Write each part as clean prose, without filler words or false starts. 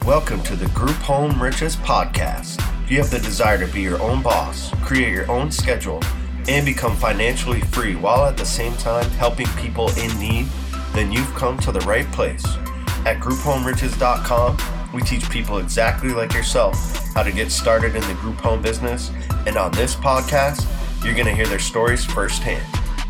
Welcome to the Group Home Riches podcast. If you have the desire to be your own boss, create your own schedule, and become financially free while at the same time helping people in need, then you've come to the right place. At GroupHomeRiches.com, we teach people exactly like yourself how to get started in the group home business. And on this podcast, you're going to hear their stories firsthand.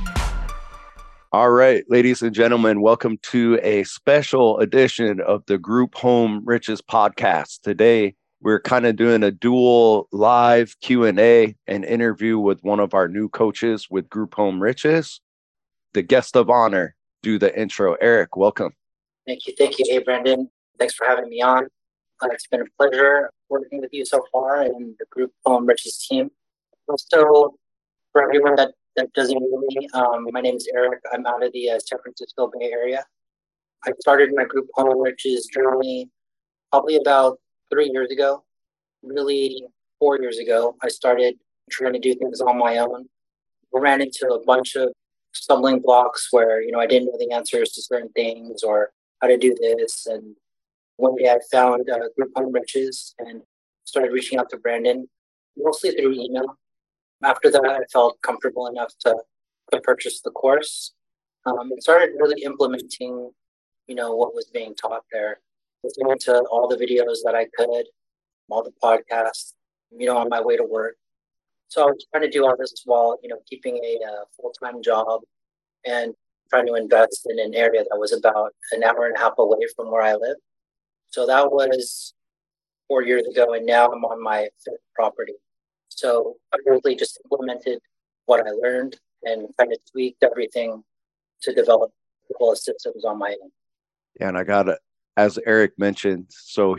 All right, ladies and gentlemen, welcome to a special edition of the Group Home Riches podcast. Today, we're kind of doing a dual live Q&A and interview with one of our new coaches with Group Home Riches. The guest of honor, do the intro. Eric, welcome. Thank you. Hey, Brandon. Thanks for having me on. It's been a pleasure working with you so far and the Group Home Riches team. Also, for everyone that doesn't know me, my name is Eric. I'm out of the San Francisco Bay Area. I started my Group Home Riches journey probably about 3 years ago. Really, 4 years ago, I started trying to do things on my own. I ran into a bunch of stumbling blocks where, I didn't know the answers to certain things or how to do this. And one day I found Group Home Riches and started reaching out to Brandon, mostly through email. After that, I felt comfortable enough to purchase the course and started really implementing, what was being taught there. Listening to all the videos that I could, all the podcasts, on my way to work. So I was trying to do all this while, keeping a full-time job and trying to invest in an area that was about an hour and a half away from where I live. So that was 4 years ago, and now I'm on my fifth property. So I really just implemented what I learned and kind of tweaked everything to develop the systems on my end. Yeah, and I got it, as Eric mentioned, so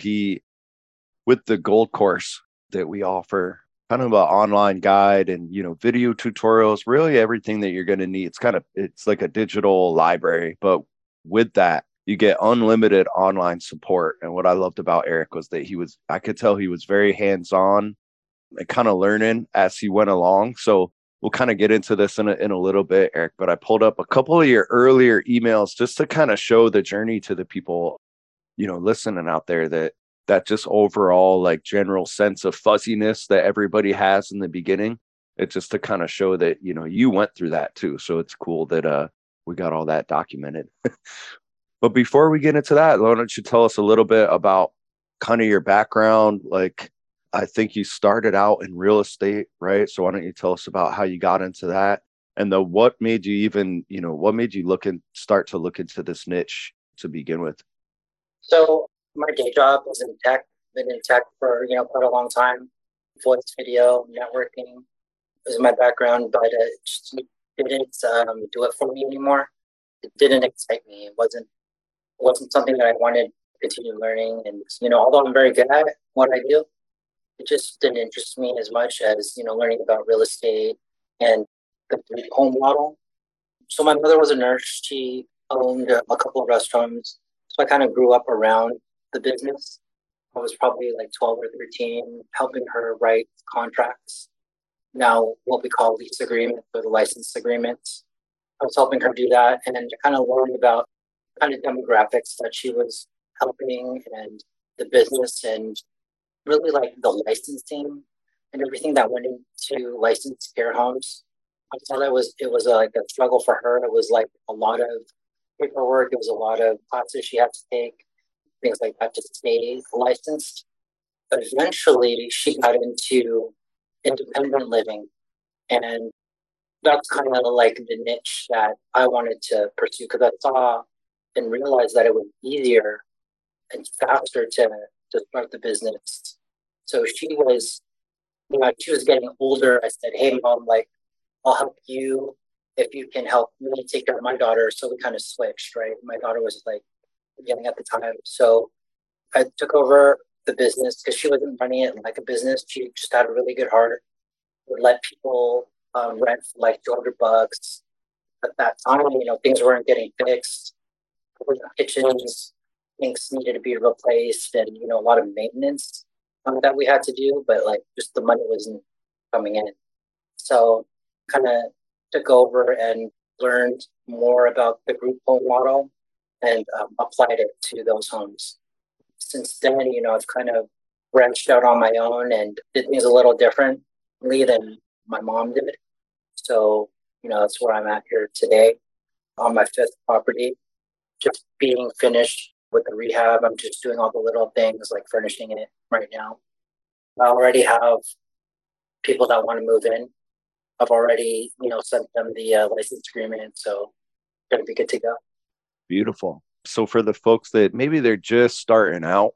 with the gold course that we offer, kind of an online guide and, video tutorials, really everything that you're going to need. It's like a digital library, but with that, you get unlimited online support. And what I loved about Eric was that I could tell he was very hands-on and kind of learning as he went along. So we'll kind of get into this in a little bit, Eric, but I pulled up a couple of your earlier emails just to kind of show the journey to the people, listening out there, that just overall like general sense of fuzziness that everybody has in the beginning. It's just to kind of show that, you went through that too. So it's cool that we got all that documented. But before we get into that, why don't you tell us a little bit about kind of your background? Like, I think you started out in real estate, right? So why don't you tell us about how you got into that? And what made you start to look into this niche to begin with? So my day job is in tech. Been in tech for, quite a long time. Voice, video, networking is my background, but it just didn't do it for me anymore. It didn't excite me. It wasn't something that I wanted to continue learning. And, although I'm very good at what I do, it just didn't interest me as much as, learning about real estate and the home model. So my mother was a nurse. She owned a couple of restaurants. So I kind of grew up around the business. I was probably like 12 or 13, helping her write contracts. Now, what we call lease agreements or the license agreements. I was helping her do that and kind of learned about kind of demographics that she was helping and the business and really like the licensing and everything that went into licensed care homes. I saw that it was like a struggle for her. It was like a lot of paperwork. It was a lot of classes she had to take, things like that to stay licensed. But eventually she got into independent living. And that's kind of like the niche that I wanted to pursue because I saw and realized that it was easier and faster to start the business. So she was getting older. I said, hey, Mom, I'll help you if you can help me take care of my daughter. So we kind of switched, right? My daughter was young at the time. So I took over the business because she wasn't running it like a business. She just had a really good heart. Would let people rent for like $200. At that time, things weren't getting fixed. Kitchens, things needed to be replaced and, a lot of maintenance that we had to do, but just the money wasn't coming in. So kind of took over and learned more about the group home model and applied it to those homes. since then, I've kind of branched out on my own and did things a little differently than my mom did. So, that's where I'm at here today on my fifth property, just being finished with the rehab. I'm just doing all the little things like furnishing it right now. I already have people that want to move in. I've already, sent them the license agreement. So, going to be good to go. Beautiful. So for the folks that maybe they're just starting out,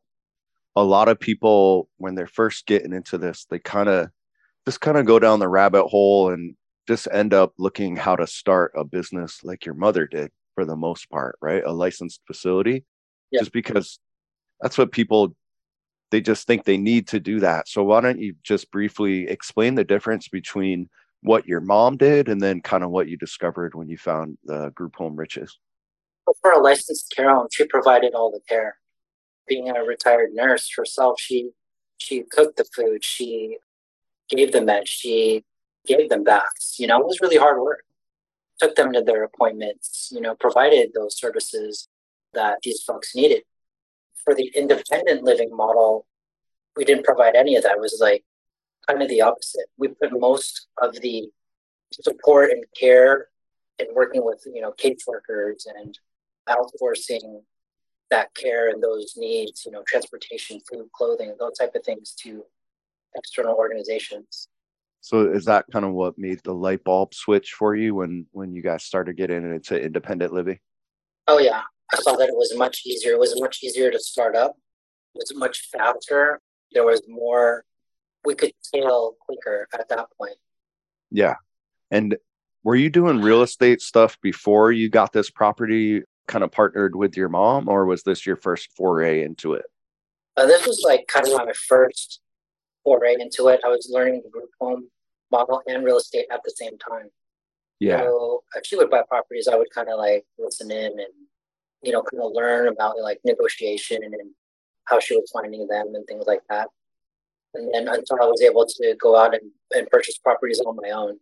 a lot of people, when they're first getting into this, they just kind of go down the rabbit hole and just end up looking how to start a business like your mother did for the most part, right? A licensed facility, Yeah. just because that's what people, they just think they need to do that. So why don't you just briefly explain the difference between what your mom did and then kind of what you discovered when you found the group home Riches? For a licensed care home, she provided all the care. Being a retired nurse herself, she cooked the food, she gave the meds, she gave them baths. It was really hard work. Took them to their appointments, provided those services that these folks needed. For the independent living model, we didn't provide any of that. It was like kind of the opposite. We put most of the support and care in working with, caseworkers and outsourcing that care and those needs, transportation, food, clothing, those type of things to external organizations. So is that kind of what made the light bulb switch for you when you guys started getting into independent living? Oh yeah, I saw that it was much easier. It was much easier to start up. It was much faster. There was more. We could scale quicker at that point. Yeah. And were you doing real estate stuff before you got this property kind of partnered with your mom, or was this your first foray into it? This was like kind of my first foray into it. I was learning the group home model and real estate at the same time. Yeah. So she would buy properties. I would kind of like listen in and, kind of learn about like negotiation and how she was finding them and things like that. And then until I was able to go out and purchase properties on my own.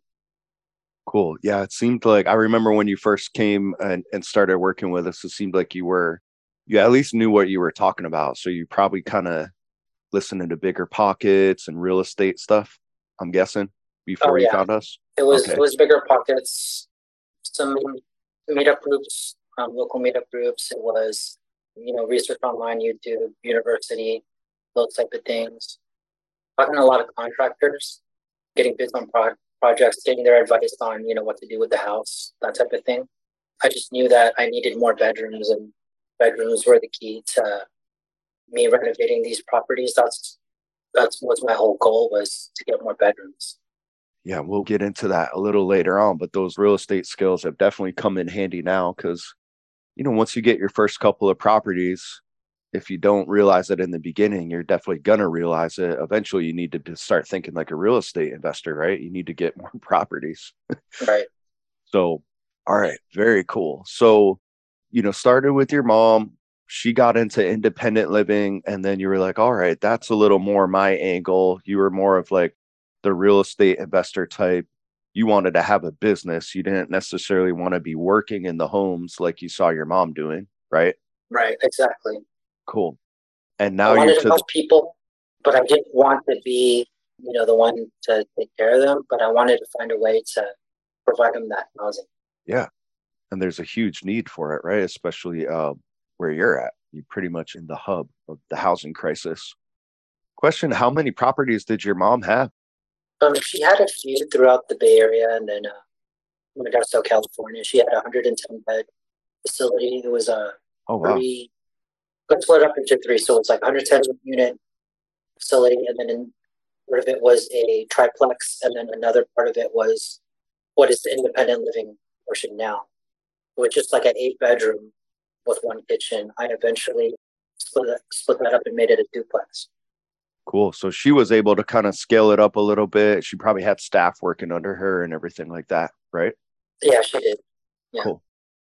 Cool. Yeah. It seemed like I remember when you first came and started working with us, it seemed like you at least knew what you were talking about. So you probably kind of listening to Bigger Pockets and real estate stuff, I'm guessing, before you found us. It was Bigger Pockets, some meetup groups, local meetup groups. It was, research online, YouTube, university, those type of things. Talking to a lot of contractors, getting bids on projects, getting their advice on, what to do with the house, that type of thing. I just knew that I needed more bedrooms, and bedrooms were the key to me renovating these properties. That's what my whole goal was, to get more bedrooms. Yeah, we'll get into that a little later on, but those real estate skills have definitely come in handy now because, once you get your first couple of properties, if you don't realize it in the beginning, you're definitely going to realize it. Eventually, you need to start thinking like a real estate investor, right? You need to get more properties. Right. So, all right, very cool. So, started with your mom. She got into independent living, and then you were like, all right, that's a little more my angle. You were more of like the real estate investor type. You wanted to have a business. You didn't necessarily want to be working in the homes like you saw your mom doing, right? Right, exactly. Cool. And now I you're wanted to help people, but I didn't want to be, the one to take care of them, but I wanted to find a way to provide them that housing. Yeah. And there's a huge need for it, right? Especially where you're at. You're pretty much in the hub of the housing crisis. Question, how many properties did your mom have? She had a few throughout the Bay Area and then Modesto, California. She had a 110 bed facility. It was a pretty, got split up into three. So it's like 110 unit facility. And then part of it was a triplex. And then another part of it was what is the independent living portion now, which is like an 8 bedroom with one kitchen. I eventually split that up and made it a duplex. Cool. So she was able to kind of scale it up a little bit. She probably had staff working under her and everything like that, right? Yeah, she did. Yeah. Cool.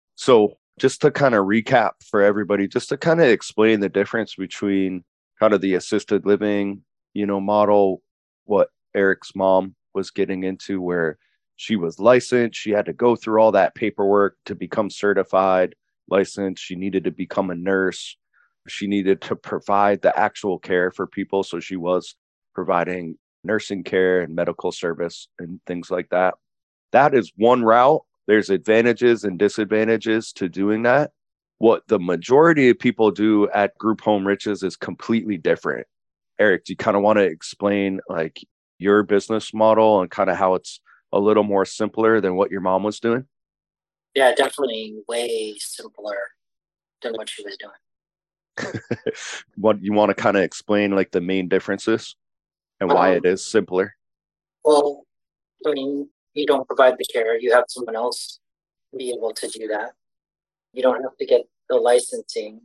So just to kind of recap for everybody, just to kind of explain the difference between kind of the assisted living, model, what Eric's mom was getting into, where she was licensed. She had to go through all that paperwork to become certified, licensed. She needed to become a nurse. She needed to provide the actual care for people. So she was providing nursing care and medical service and things like that. That is one route. There's advantages and disadvantages to doing that. What the majority of people do at Group Home Riches is completely different. Eric, do you kind of want to explain like your business model and kind of how it's a little more simpler than what your mom was doing? Yeah, definitely way simpler than what she was doing. What you want to kind of explain like the main differences and why it Um, is simpler? well, I mean, you don't provide the care, you have someone else be able to do that. You don't have to get the licensing.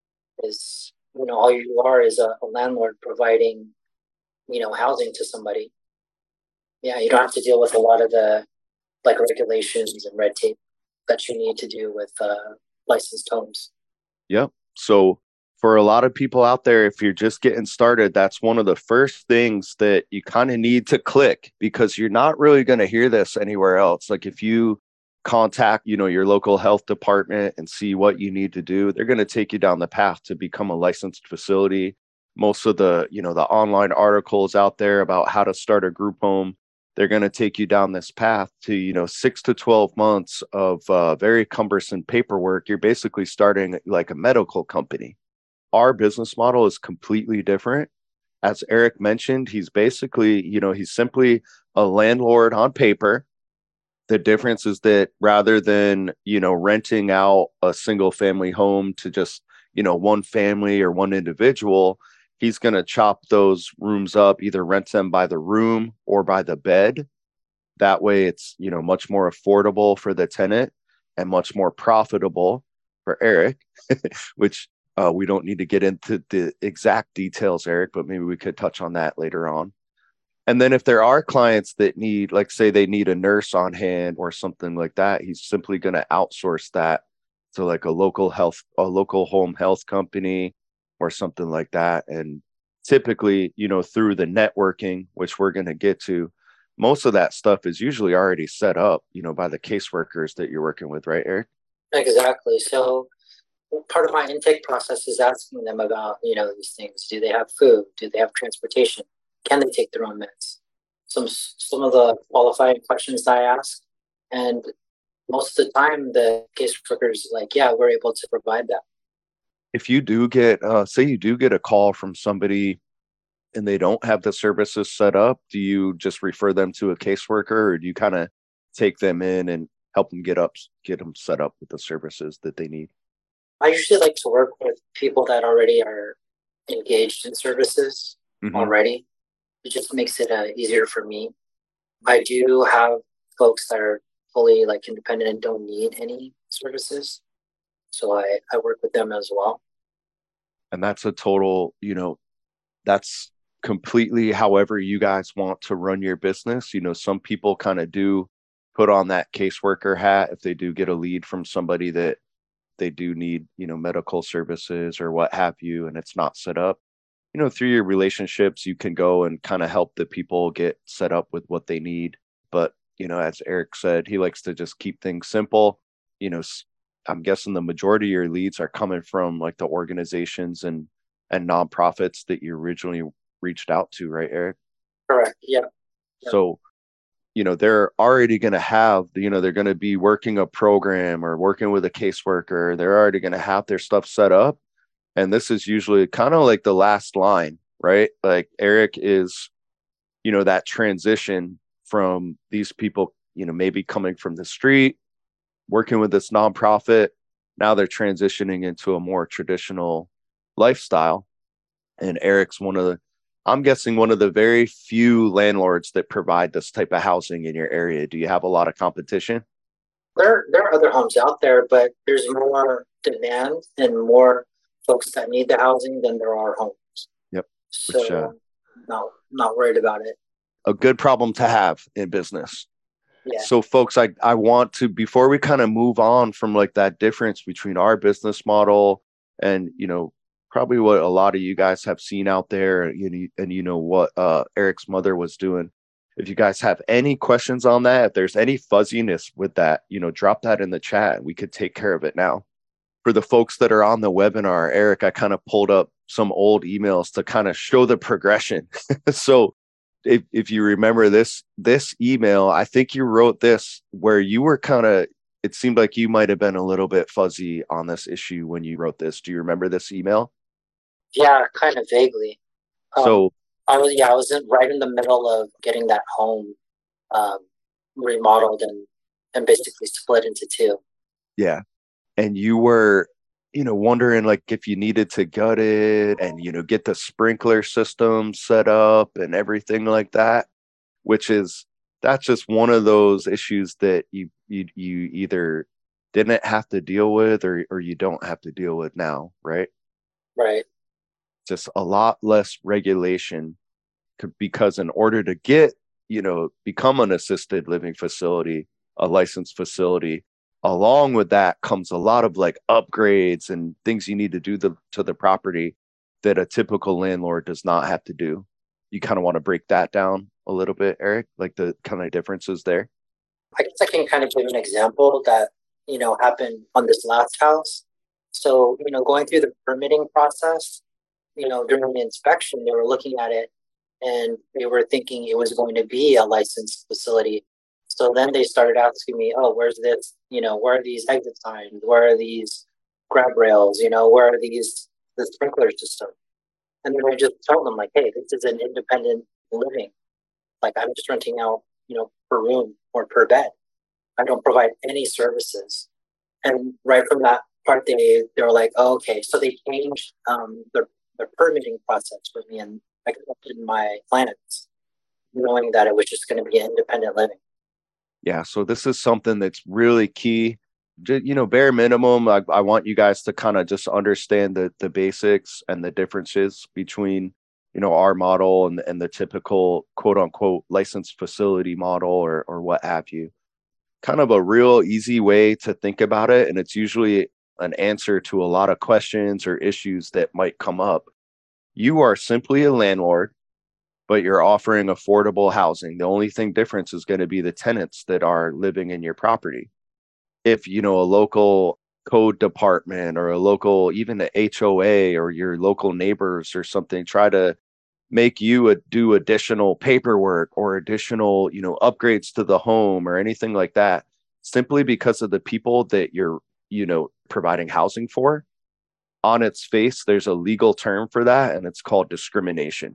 Is all you are is a landlord providing housing to somebody. Yeah, you don't have to deal with a lot of the like regulations and red tape that you need to do with licensed homes. Yep. So for a lot of people out there, if you're just getting started, that's one of the first things that you kind of need to click because you're not really going to hear this anywhere else. Like if you contact, your local health department and see what you need to do, they're going to take you down the path to become a licensed facility. Most of the online articles out there about how to start a group home, they're going to take you down this path to 6 to 12 months of very cumbersome paperwork. You're basically starting like a medical company. Our business model is completely different. As Eric mentioned, he's basically, he's simply a landlord on paper. The difference is that rather than renting out a single family home to just one family or one individual, he's going to chop those rooms up, either rent them by the room or by the bed. That way it's much more affordable for the tenant and much more profitable for Eric, which we don't need to get into the exact details, Eric, but maybe we could touch on that later on. And then if there are clients that need, like, say they need a nurse on hand or something like that, he's simply going to outsource that to like a local home health company or something like that. And typically, through the networking, which we're going to get to, most of that stuff is usually already set up, by the caseworkers that you're working with, right, Eric? Exactly. So part of my intake process is asking them about these things. Do they have food? Do they have transportation? Can they take their own meds? Some of the qualifying questions I ask, and most of the time the caseworker is like, yeah, we're able to provide that. If you do get, say you do get a call from somebody and they don't have the services set up, do you just refer them to a caseworker or do you kind of take them in and help them get them set up with the services that they need? I usually like to work with people that already are engaged in services Mm-hmm. already. It just makes it easier for me. I do have folks that are fully like independent and don't need any services. So I work with them as well. And that's a total, that's completely however you guys want to run your business. Some people kind of do put on that caseworker hat if they do get a lead from somebody that they do need, medical services or what have you, and it's not set up. Through your relationships, you can go and kind of help the people get set up with what they need. But, as Eric said, he likes to just keep things simple. You know, I'm guessing the majority of your leads are coming from like the organizations and nonprofits that you originally reached out to, right, Eric? Correct. Yeah. Yeah. So, they're already going to have, they're going to be working a program or working with a caseworker. They're already going to have their stuff set up. And this is usually kind of like the last line, right? Like Eric is, that transition from these people, maybe coming from the street, working with this nonprofit. Now they're transitioning into a more traditional lifestyle. And Eric's I'm guessing one of the very few landlords that provide this type of housing in your area. Do you have a lot of competition? There are other homes out there, but there's more demand and more folks that need the housing than there are homes. Yep. Which So not worried about it. a good problem to have in business. Yeah. So folks, I want to, before we kind of move on from like that difference between our business model and, probably what a lot of you guys have seen out there and what Eric's mother was doing. If you guys have any questions on that, if there's any fuzziness with that, drop that in the chat. We could take care of it now. for the folks that are on the webinar, Eric, I kind of pulled up some old emails to kind of show the progression. So if you remember this email, I think you wrote this where you were kind of, it seemed like you might have been a little bit fuzzy on this issue when you wrote this. Do you remember this email? Yeah, kind of vaguely. Um, So I was right in the middle of getting that home um, remodeled and basically split into two. yeah, and you were, wondering like if you needed to gut it and, get the sprinkler system set up and everything like that, which is, that's just one of those issues that you either didn't have to deal with or you don't have to deal with now, right? Right. Just a lot less regulation because in order to get, become an assisted living facility, a licensed facility, along with that comes a lot of like upgrades and things you need to do to the property that a typical landlord does not have to do. You kind of want to break that down a little bit, Eric, like the kind of differences there. I guess I can kind of give an example that, happened on this last house. So, going through the permitting process, during the inspection, they were looking at it and they were thinking it was going to be a licensed facility. So then they started asking me, oh, where's this? Where are these exit signs? Where are these grab rails? Where are the sprinkler system? And then I just told them like, hey, this is an independent living. Like I'm just renting out, per room or per bed. I don't provide any services. And right from that part, they were like, oh, okay. So they changed their permitting process for me, and I accepted my plans, knowing that it was just going to be an independent living. Yeah, so this is something that's really key. Bare minimum, I want you guys to kind of just understand the basics and the differences between, our model and the typical quote unquote licensed facility model or what have you. Kind of a real easy way to think about it. And it's usually an answer to a lot of questions or issues that might come up. You are simply a landlord, but you're offering affordable housing. The only thing difference is going to be the tenants that are living in your property. If, a local code department or a local, even a HOA or your local neighbors or something, try to make you do additional paperwork or additional, upgrades to the home or anything like that, simply because of the people that you're, providing housing for. On its face, there's a legal term for that, and it's called discrimination.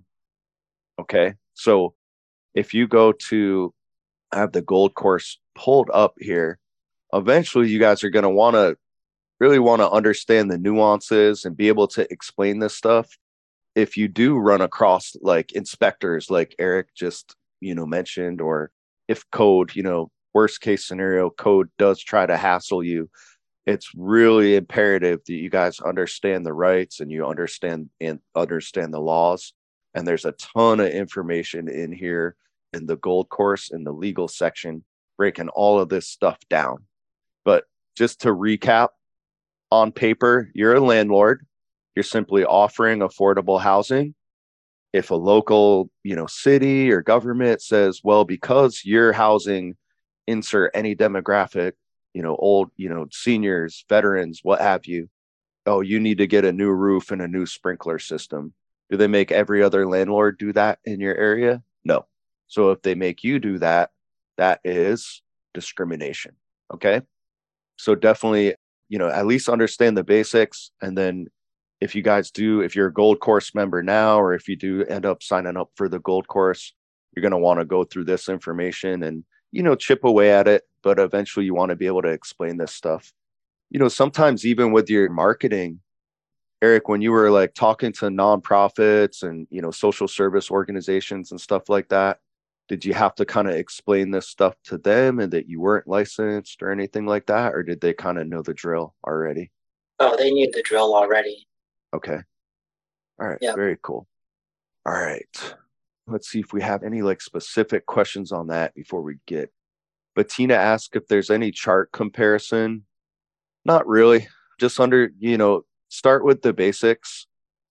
Okay. So if you go to, I have the gold course pulled up here, eventually you guys are going to really want to understand the nuances and be able to explain this stuff. If you do run across like inspectors, like Eric just, mentioned, or if code, worst case scenario, code does try to hassle you, it's really imperative that you guys understand the rights and you understand the laws. And there's a ton of information in here in the gold course in the legal section, breaking all of this stuff down. But just to recap, on paper, you're a landlord. You're simply offering affordable housing. If a local, city or government says, well, because you're housing, insert any demographic, old, seniors, veterans, what have you, oh, you need to get a new roof and a new sprinkler system. Do they make every other landlord do that in your area? No. So if they make you do that, that is discrimination. Okay. So definitely, at least understand the basics. And then if you guys do, if you're a gold course member now, or if you do end up signing up for the gold course, you're going to want to go through this information and, chip away at it. But eventually you want to be able to explain this stuff. Sometimes even with your marketing, Eric, when you were like talking to nonprofits and, social service organizations and stuff like that, did you have to kind of explain this stuff to them and that you weren't licensed or anything like that? Or did they kind of know the drill already? Oh, they knew the drill already. Okay. All right. Yeah. Very cool. All right. Let's see if we have any like specific questions on that before we get. Bettina asked if there's any chart comparison. Not really. Just start with the basics.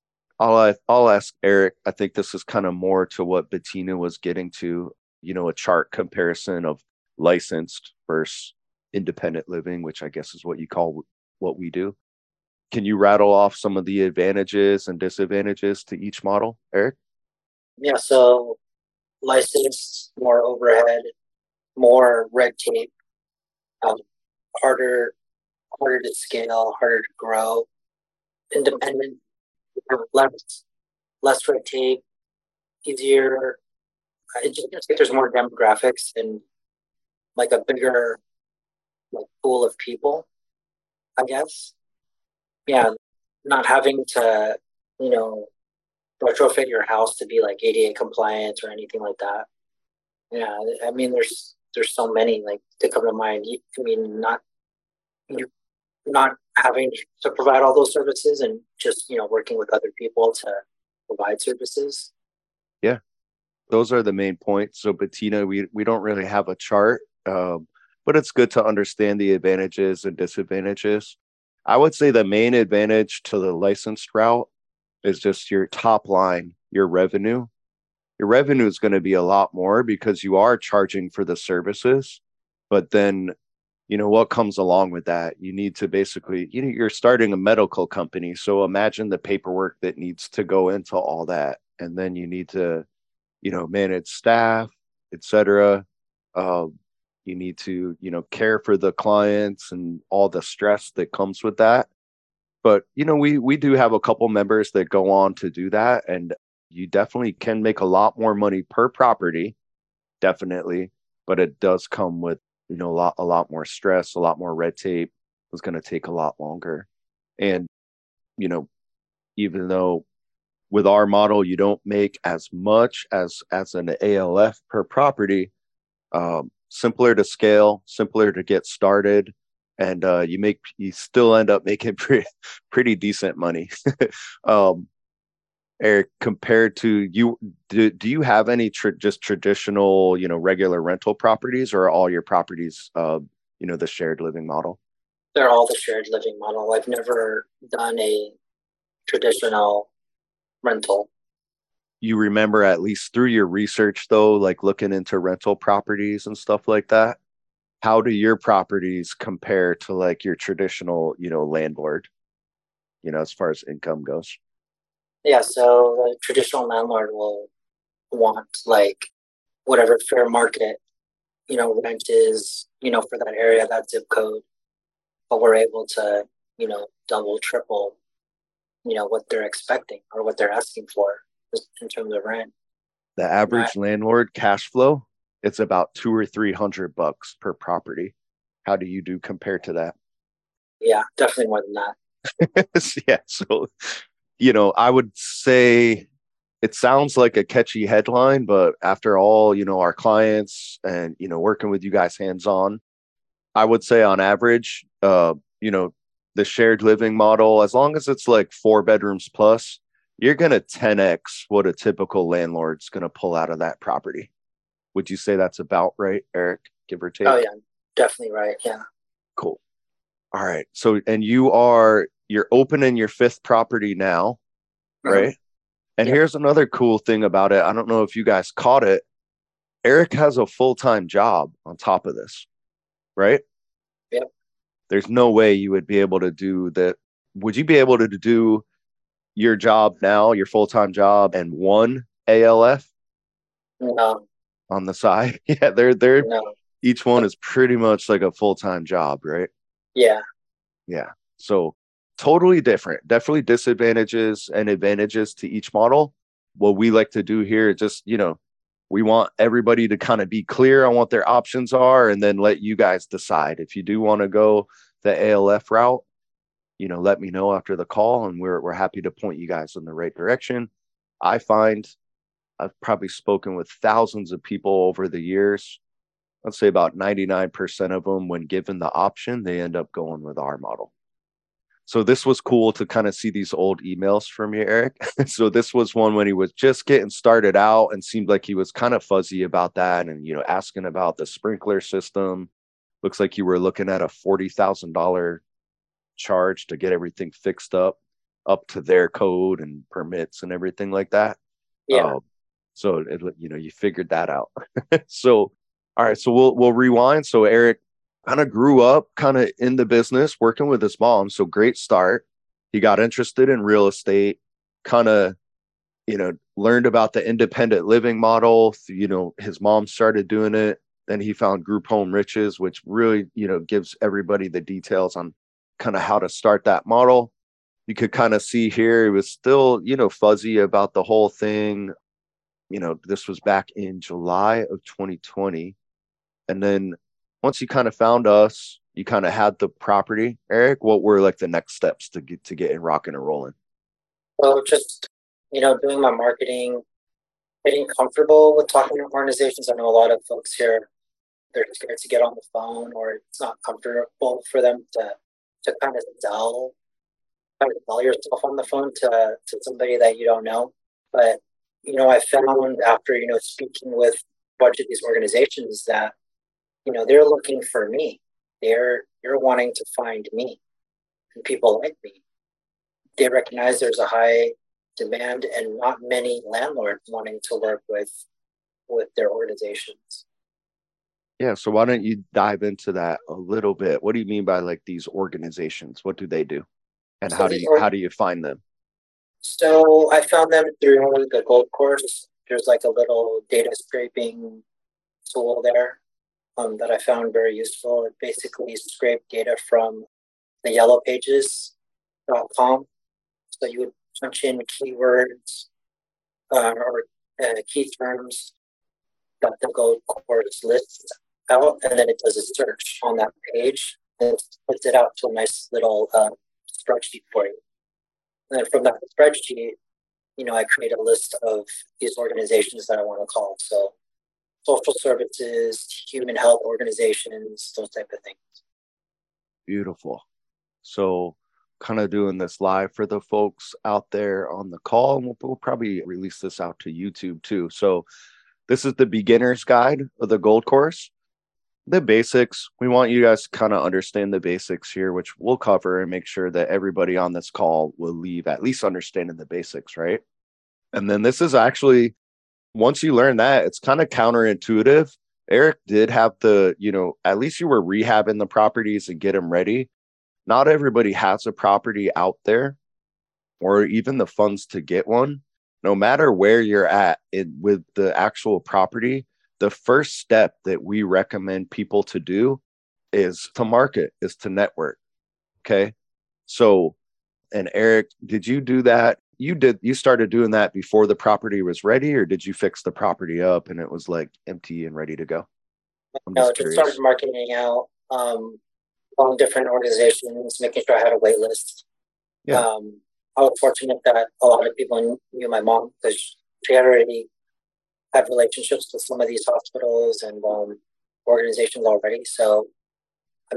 I'll ask Eric. I think this is kind of more to what Bettina was getting to, a chart comparison of licensed versus independent living, which I guess is what you call what we do. Can you rattle off some of the advantages and disadvantages to each model, Eric? Yeah, so license, more overhead, more red tape, um, harder harder to scale, harder to grow. Independent, less red tape, easier. It just feels like there's more demographics and like a bigger like pool of people, I guess. Yeah, not having to, you know, retrofit your house to be like ADA compliant or anything like that. Yeah, I mean, there's so many like to come to mind. I mean, you not having to provide all those services and just working with other people to provide services. Yeah, those are the main points. So Bettina, we don't really have a chart, but it's good to understand the advantages and disadvantages. I would say the main advantage to the licensed route is just your top line, your revenue. Your revenue is going to be a lot more because you are charging for the services, but then what comes along with that? You need to basically, you're starting a medical company, so imagine the paperwork that needs to go into all that, and then you need to manage staff, etc. Uh, you need to, care for the clients and all the stress that comes with that. But we do have a couple members that go on to do that, and you definitely can make a lot more money per property, definitely. But it does come with a lot more stress, a lot more red tape. It's going to take a lot longer, and you know, even though with our model you don't make as much as an ALF per property, simpler to scale, simpler to get started, and you still end up making pretty decent money. um, Eric, compared to you, do you have any just traditional, regular rental properties, or are all your properties, the shared living model? They're all the shared living model. I've never done a traditional rental. You remember, at least through your research, though, like looking into rental properties and stuff like that, how do your properties compare to like your traditional, landlord, as far as income goes? Yeah, so the traditional landlord will want like whatever fair market, rent is, for that area, that zip code. But we're able to, double, triple, what they're expecting or what they're asking for in terms of rent. The Not, average landlord cash flow, it's about 200 or 300 bucks per property. How do you do compared to that? yeah, definitely more than that. Yeah. So, I would say it sounds like a catchy headline, but after all, our clients and, working with you guys hands on, I would say on average, the shared living model, as long as it's like 4 bedrooms plus, you're going to 10x what a typical landlord's going to pull out of that property. Would you say that's about right, Eric, give or Oh take? yeah, definitely right. Yeah. Cool. All right. So, and you're opening your fifth property now, Mm-hmm. right? And Yep. here's another cool thing about it. I don't know if you guys caught it. Eric has a full-time job on top of this, right? Yep. There's no way you would be able to do that. Would you be able to do your job now, your full-time job, and one ALF No. on the side? Yeah, they're No. each one is pretty much like a full-time job, right? Yeah. Yeah. So totally different. Definitely disadvantages and advantages to each model. What we like to do here is just, we want everybody to kind of be clear on what their options are and then let you guys decide. If you do want to go the ALF route, let me know after the call and we're happy to point you guys in the right direction. I find I've probably spoken with thousands of people over the years. Let's say about 99% of them, when given the option, they end up going with our model. So this was cool to kind of see these old emails from you, Eric. So this was one when he was just getting started out and seemed like he was kind of fuzzy about that and, asking about the sprinkler system. Looks like you were looking at a $40,000 charge to get everything fixed up to their code and permits and everything like that. Yeah. Um, so you figured that out. So, all right, so we'll rewind. So Eric kind of grew up kind of in the business working with his mom. So great start. He got interested in real estate, kind of, learned about the independent living model. His mom started doing it. Then he found Group Home Riches, which really, gives everybody the details on kind of how to start that model. You could kind of see here, he was still, fuzzy about the whole thing. This was back in July of 2020. And then once you kind of found us, you kind of had the property. Eric, what were like the next steps to get it rocking and rolling? Well, just, doing my marketing, getting comfortable with talking to organizations. I know a lot of folks here, they're scared to get on the phone, or it's not comfortable for them to kind of sell yourself on the phone to somebody that you don't know. But, I found after, speaking with a bunch of these organizations that, they're looking for me. They're wanting to find me and people like me. They recognize there's a high demand and not many landlords wanting to work with their organizations. Yeah, so why don't you dive into that a little bit? What do you mean by like these organizations? What do they do? And So how do you find them? so I found them through the Gold Course. There's like a little data scraping tool there that I found very useful. It basically scraped data from the yellowpages.com. So you would punch in keywords or key terms that the Gold Course lists out, and then it does a search on that page and it puts it out to a nice little spreadsheet for you. And then from that spreadsheet, I create a list of these organizations that I want to call. So social services, human health organizations, those type of things. Beautiful. So kind of doing this live for the folks out there on the call, and we'll probably release this out to YouTube too. So this is the beginner's guide of the Gold Course. The basics, we want you guys to kind of understand the basics here, which we'll cover and make sure that everybody on this call will leave at least understanding the basics, right? And then this is actually, once you learn that, it's kind of counterintuitive. Eric did have at least you were rehabbing the properties and get them ready. Not everybody has a property out there or even the funds to get one. No matter where you're at with the actual property, the first step that we recommend people to do is to market, is to network. Okay. So, and Eric, did you do that? You started doing that before the property was ready, or did you fix the property up and it was like empty and ready to go? I'm No, just just started curious. marketing out on different organizations, making sure I had a wait list. Yeah, I was fortunate that a lot of people knew my mom because she had already had relationships with some of these hospitals and organizations already. So I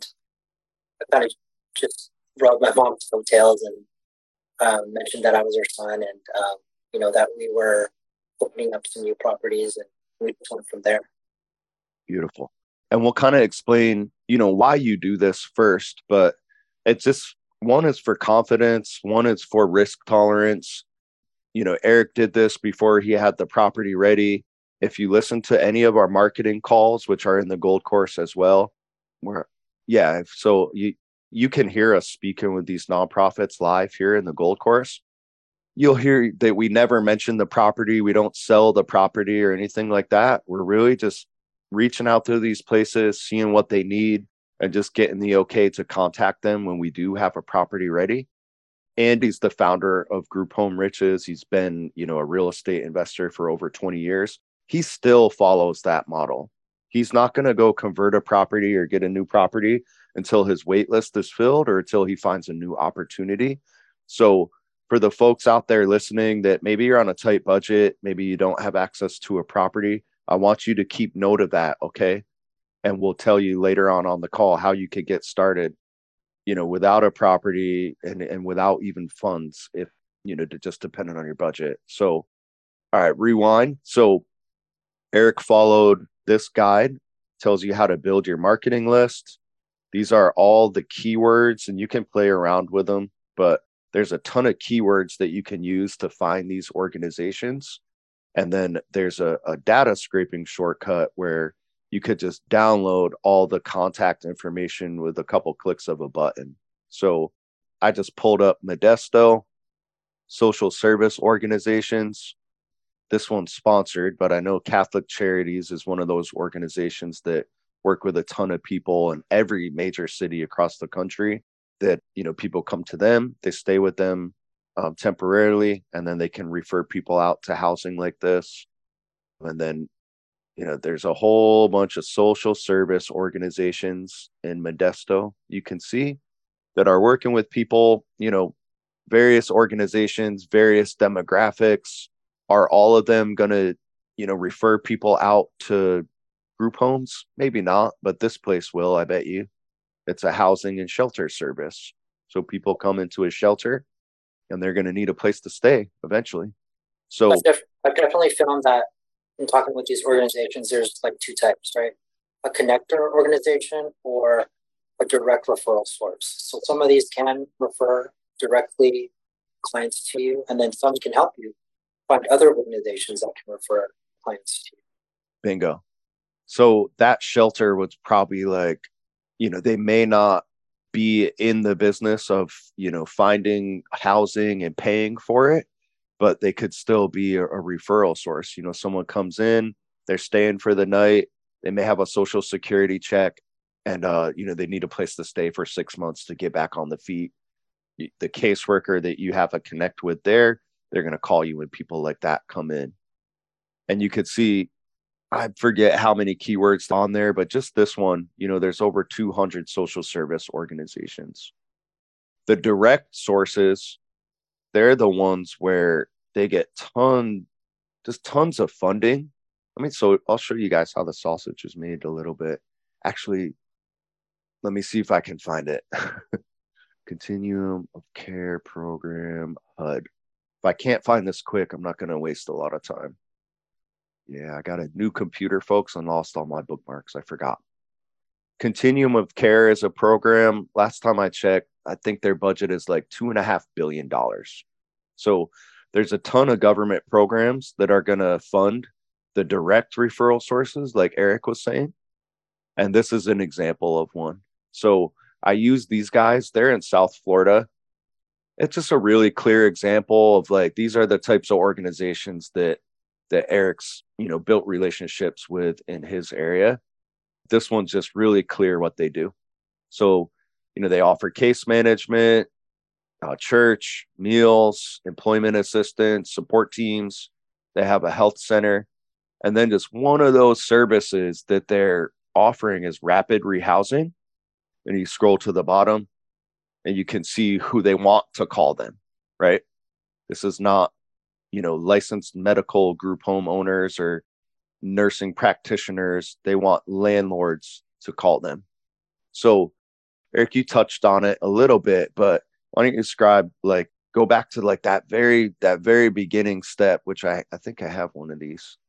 I kind of just rubbed my mom's coattails and mentioned that I was her son and, that we were opening up some new properties and we just went from there. beautiful. And we'll kind of explain, why you do this first, but it's just one is for confidence, one is for risk tolerance. Eric did this before he had the property ready. If you listen to any of our marketing calls, which are in the Gold Course as well, where, yeah, so you can hear us speaking with these nonprofits live here in the Gold Course. You'll hear that we never mention the property. We don't sell the property or anything like that. We're really just reaching out to these places, seeing what they need, and just getting the okay to contact them when we do have a property ready. Andy's the founder of Group Home Riches. He's been, a real estate investor for over 20 years. He still follows that model. He's not going to go convert a property or get a new property until his wait list is filled or until he finds a new opportunity. So for the folks out there listening that maybe you're on a tight budget, maybe you don't have access to a property, I want you to keep note of that, okay? And we'll tell you later on the call how you could get started, without a property and without even funds, if, just depending on your budget. So, all right, rewind. So Eric followed this guide, tells you how to build your marketing list. These are all the keywords, and you can play around with them, but there's a ton of keywords that you can use to find these organizations. And then there's a data scraping shortcut where you could just download all the contact information with a couple clicks of a button. So I just pulled up Modesto, social service organizations. This one's sponsored, but I know Catholic Charities is one of those organizations that work with a ton of people in every major city across the country that, people come to them, they stay with them temporarily, and then they can refer people out to housing like this. And then, there's a whole bunch of social service organizations in Modesto you can see that are working with people, various organizations, various demographics. Are all of them going to, refer people out to group homes? Maybe not, but this place will, I bet you. It's a housing and shelter service. So people come into a shelter and they're going to need a place to stay eventually. So I've definitely found that in talking with these organizations, there's like two types, right? A connector organization or a direct referral source. So some of these can refer directly clients to you, and then some can help you find other organizations that can refer clients to you. Bingo. So that shelter was probably like, they may not be in the business of, finding housing and paying for it, but they could still be a referral source. Someone comes in, they're staying for the night, they may have a social security check, and they need a place to stay for 6 months to get back on the feet. The caseworker that you have to connect with there, they're going to call you when people like that come in. And you could see, I forget how many keywords on there, but just this one, there's over 200 social service organizations. The direct sources, they're the ones where they get tons of funding. So I'll show you guys how the sausage is made a little bit. Actually, let me see if I can find it. Continuum of Care Program, HUD. If I can't find this quick, I'm not going to waste a lot of time. Yeah, I got a new computer, folks, and lost all my bookmarks. I forgot. Continuum of Care is a program. Last time I checked, I think their budget is like $2.5 billion. So there's a ton of government programs that are going to fund the direct referral sources, like Eric was saying. And this is an example of one. So I use these guys. They're in South Florida. It's just a really clear example of like, these are the types of organizations that Eric's, built relationships with in his area. This one's just really clear what they do. So, they offer case management, church, meals, employment assistance, support teams. They have a health center. And then just one of those services that they're offering is rapid rehousing. And you scroll to the bottom and you can see who they want to call them, right? This is not, licensed medical group home owners or nursing practitioners. They want landlords to call them. So, Eric, you touched on it a little bit, but why don't you describe, like, go back to like that very beginning step, which I think I have one of these.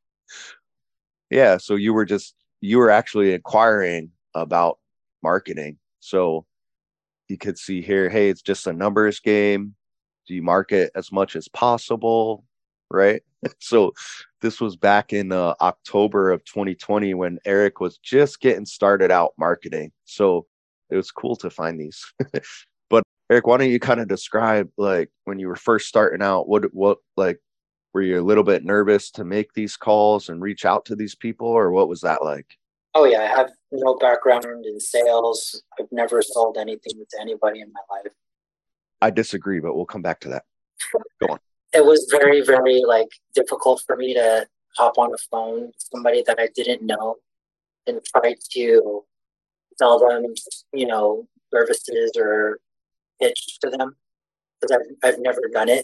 Yeah. So you were actually inquiring about marketing. So you could see here, hey, it's just a numbers game. Do you market as much as possible? Right. So this was back in October of 2020 when Eric was just getting started out marketing. So it was cool to find these. But Eric, why don't you kind of describe, like, when you were first starting out, what like, were you a little bit nervous to make these calls and reach out to these people, or what was that like? Oh yeah, I have no background in sales. I've never sold anything to anybody in my life. I disagree, but we'll come back to that. Go on. It was very, very like difficult for me to hop on the phone with somebody that I didn't know and try to sell them, services or pitch to them because I've never done it,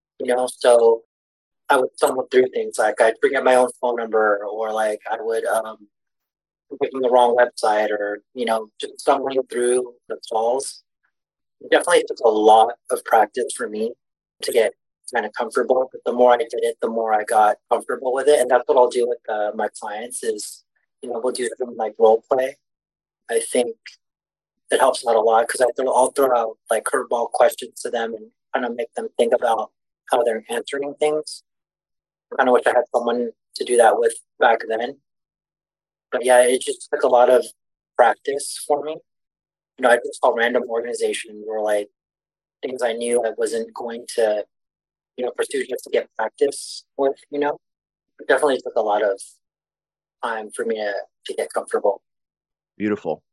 So I would stumble through things like I'd forget my own phone number, or like I would click on the wrong website, or just stumbling through the calls. It definitely took a lot of practice for me to get kind of comfortable. But the more I did it, the more I got comfortable with it, and that's what I'll do with my clients. Is we'll do some like role play. I think it helps out a lot because I'll throw out like curveball questions to them and kind of make them think about how they're answering things. I kind of wish I had someone to do that with back then. But yeah, it just took a lot of practice for me. I just saw random organizations were like things I knew I wasn't going to, pursue just to get practice with, It definitely took a lot of time for me to get comfortable. Beautiful.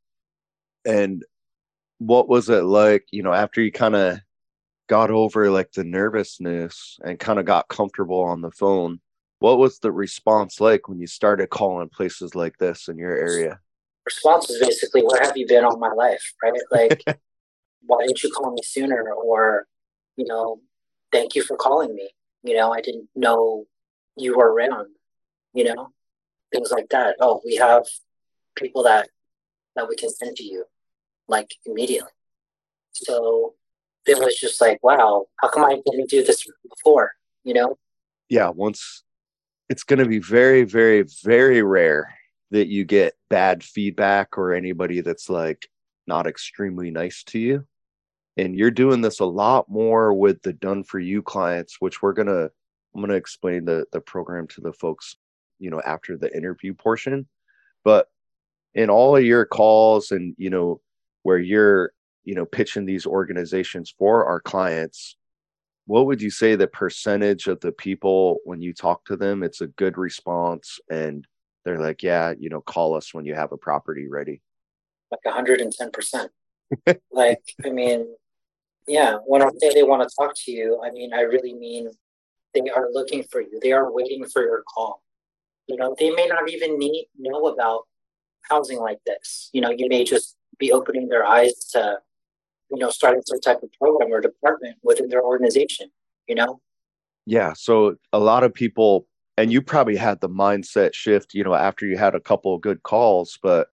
And what was it like, after you kind of got over like the nervousness and kind of got comfortable on the phone? What was the response like when you started calling places like this in your area? Response is basically, where have you been all my life, right? Like, why didn't you call me sooner? Or, you know, thank you for calling me. I didn't know you were around, you know, things like that. Oh, we have people that we can send to you like immediately. So it was just like, wow, how come I didn't do this before? You know? Yeah, once it's going to be very, very, very rare that you get bad feedback or anybody that's like not extremely nice to you. And you're doing this a lot more with the done for you clients, which I'm gonna explain the program to the folks, after the interview portion. But in all of your calls and where you're pitching these organizations for our clients, what would you say the percentage of the people when you talk to them, it's a good response and they're like, yeah, call us when you have a property ready? Like 110%. Like, I mean, yeah, when I say they want to talk to you, I mean, I really mean they are looking for you. They are waiting for your call. They may not even know about housing like this. You may just be opening their eyes to, starting some type of program or department within their organization, you know? Yeah. So a lot of people, and you probably had the mindset shift, after you had a couple of good calls. But,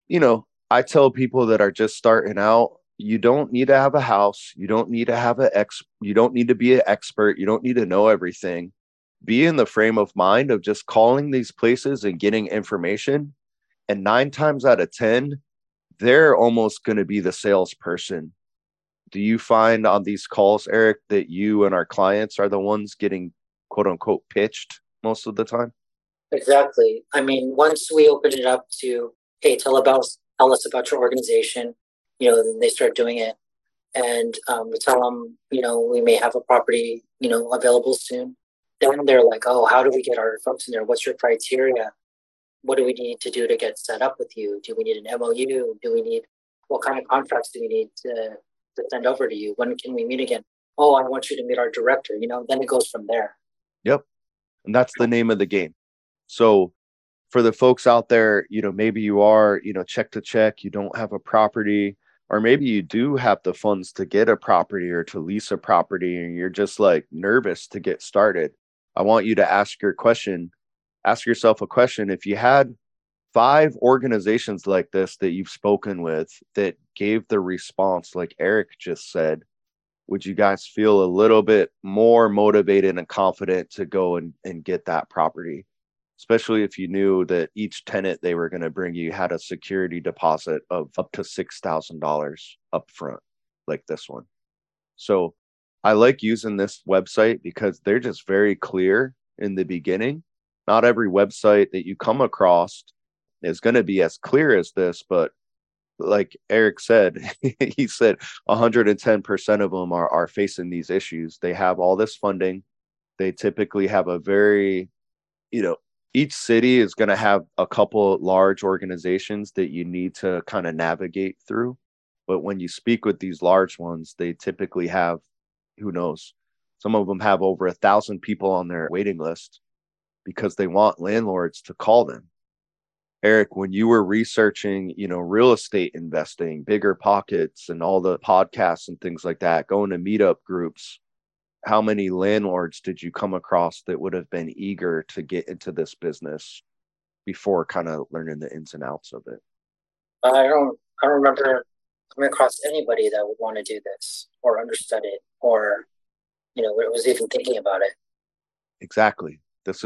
I tell people that are just starting out, you don't need to have a house. You don't need to have you don't need to be an expert. You don't need to know everything. Be in the frame of mind of just calling these places and getting information. And 9 times out of 10, they're almost going to be the salesperson. Do you find on these calls, Eric, that you and our clients are the ones getting quote unquote pitched most of the time? Exactly. I mean, once we open it up to, hey, tell us about your organization, then they start doing it. And we tell them, we may have a property, available soon. Then they're like, oh, how do we get our folks in there? What's your criteria? What do we need to do to get set up with you? Do we need an MOU? What kind of contracts do we need to send over to you? When can we meet again? Oh, I want you to meet our director. Then it goes from there. Yep. And that's the name of the game. So for the folks out there, maybe you are, check to check, you don't have a property, or maybe you do have the funds to get a property or to lease a property and you're just like nervous to get started. I want you to ask yourself a question. If you had 5 organizations like this that you've spoken with that gave the response like Eric just said, would you guys feel a little bit more motivated and confident to go and get that property? Especially if you knew that each tenant they were going to bring you had a security deposit of up to $6,000 up front, like this one. So I like using this website because they're just very clear in the beginning. Not every website that you come across is going to be as clear as this, but like Eric said, he said 110% of them are facing these issues. They have all this funding. They typically have a very, you know, each city is going to have a couple large organizations that you need to kind of navigate through. But when you speak with these large ones, they typically have, who knows, some of them have over 1,000 people on their waiting list because they want landlords to call them. Eric, when you were researching, real estate investing, Bigger Pockets, and all the podcasts and things like that, going to meetup groups, how many landlords did you come across that would have been eager to get into this business before kind of learning the ins and outs of it? I don't remember coming across anybody that would want to do this or understood it or, was even thinking about it. Exactly.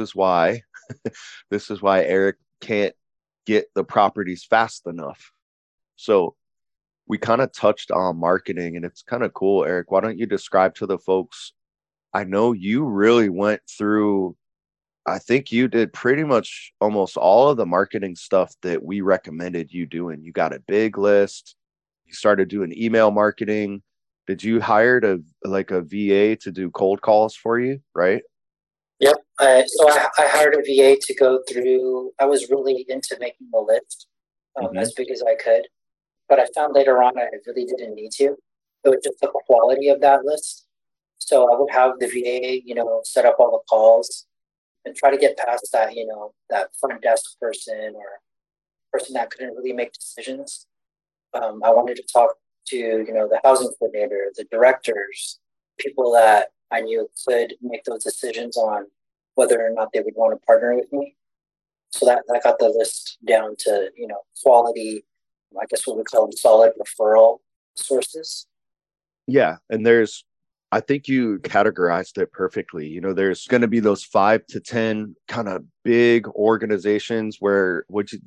This is why Eric can't get the properties fast enough. So we kind of touched on marketing and it's kind of cool. Eric, why don't you describe to the folks? I know you really went through, I think you did pretty much almost all of the marketing stuff that we recommended you doing. You got a big list. You started doing email marketing. Did you hire a VA to do cold calls for you, right? Yep. So I hired a VA to go through. I was really into making the list Hmm. as big as I could, but I found later on I really didn't need to. It was just the quality of that list. So I would have the VA, set up all the calls and try to get past that, that front desk person or person that couldn't really make decisions. I wanted to talk to, the housing coordinator, the directors, people that I knew could make those decisions on whether or not they would want to partner with me. So that got the list down to, quality, I guess what we call them solid referral sources. Yeah. And I think you categorized it perfectly. There's going to be those 5 to 10 kind of big organizations where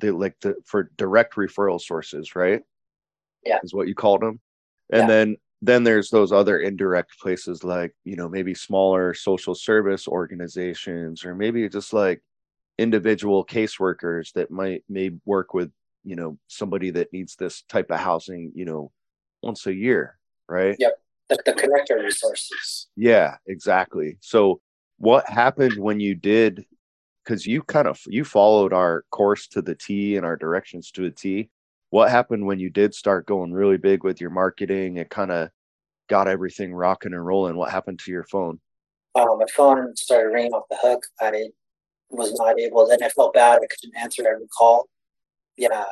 for direct referral sources, right? Yeah. Is what you called them. And Yeah. then there's those other indirect places like, maybe smaller social service organizations, or maybe just like individual caseworkers that may work with, somebody that needs this type of housing, once a year, right? Yep. The connector resources. Yeah, exactly. So what happened when you did, because you followed our course to the T and our directions to a T. What happened when you did start going really big with your marketing and kind of got everything rocking and rolling? What happened to your phone? My phone started ringing off the hook. I was not able, and I felt bad. I couldn't answer every call. Yeah,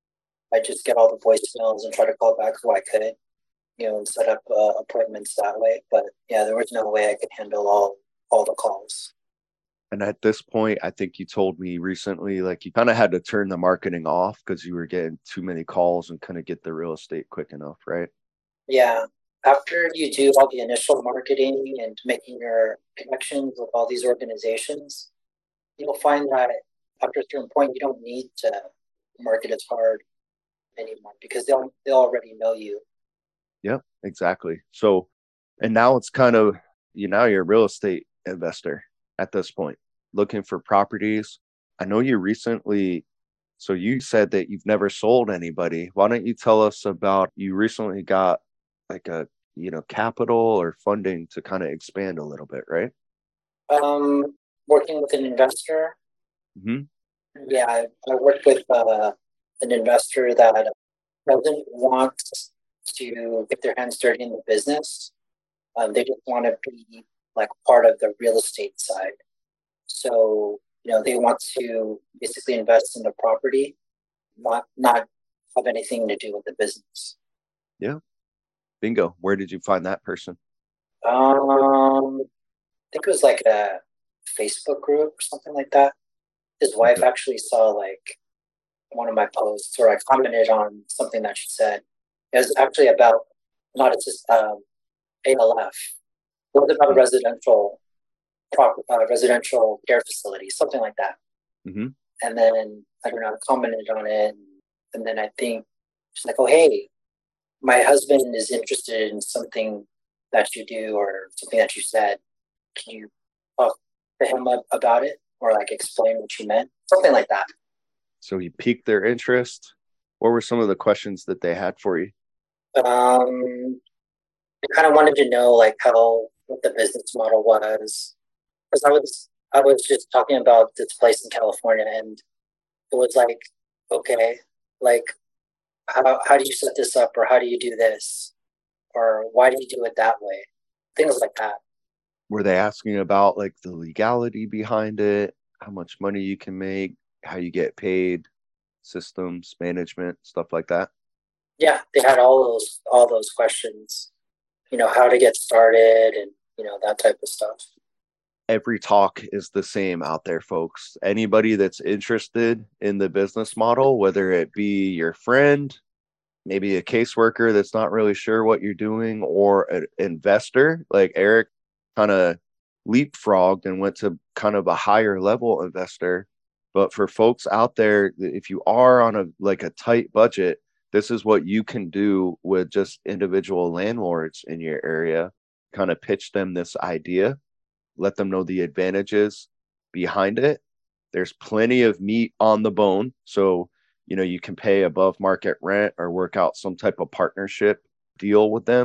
I just get all the voicemails and try to call back who I could, and set up appointments that way. But yeah, there was no way I could handle all the calls. And at this point, I think you told me recently, like you kind of had to turn the marketing off because you were getting too many calls and couldn't get the real estate quick enough, right? Yeah, after you do all the initial marketing and making your connections with all these organizations, you'll find that after a certain point, you don't need to market as hard anymore because they'll already know you. Yep, exactly. So, and now it's kind of, now you're a real estate investor at this point, looking for properties. I know you recently, so you said that you've never sold anybody. Why don't you tell us about you recently got like capital or funding to kind of expand a little bit, right? Working with an investor. Hmm. Yeah, I worked with an investor that doesn't want to get their hands dirty in the business. They just want to be like part of the real estate side. So, they want to basically invest in the property, not have anything to do with the business. Yeah, bingo. Where did you find that person? I think it was like a Facebook group or something like that. His wife Okay. actually saw like one of my posts, or I commented on something that she said. It was actually about not just ALF. It was about a residential care facility, something like that. Mm-hmm. And then I don't know, I commented on it, and then I think she's like, "Oh, hey, my husband is interested in something that you do or something that you said. Can you talk to him about it or like explain what you meant?" Something like that. So you piqued their interest. What were some of the questions that they had for you? Um, I kind of wanted to know like how what the business model was because I was just talking about this place in California and it was like, okay, like how do you set this up or how do you do this or why do you do it that way? Things like that. Were they asking about like the legality behind it, how much money you can make, how you get paid, systems, management, stuff like that? Yeah, they had all those questions. How to get started and that type of stuff. Every talk is the same out there, folks. Anybody that's interested in the business model, whether it be your friend, maybe a caseworker that's not really sure what you're doing, or an investor like Eric kind of leapfrogged and went to kind of a higher level investor. But for folks out there, if you are on a tight budget, this is what you can do with just individual landlords in your area. Kind of pitch them this idea, let them know the advantages behind it. There's plenty of meat on the bone. So, you can pay above market rent or work out some type of partnership deal with them.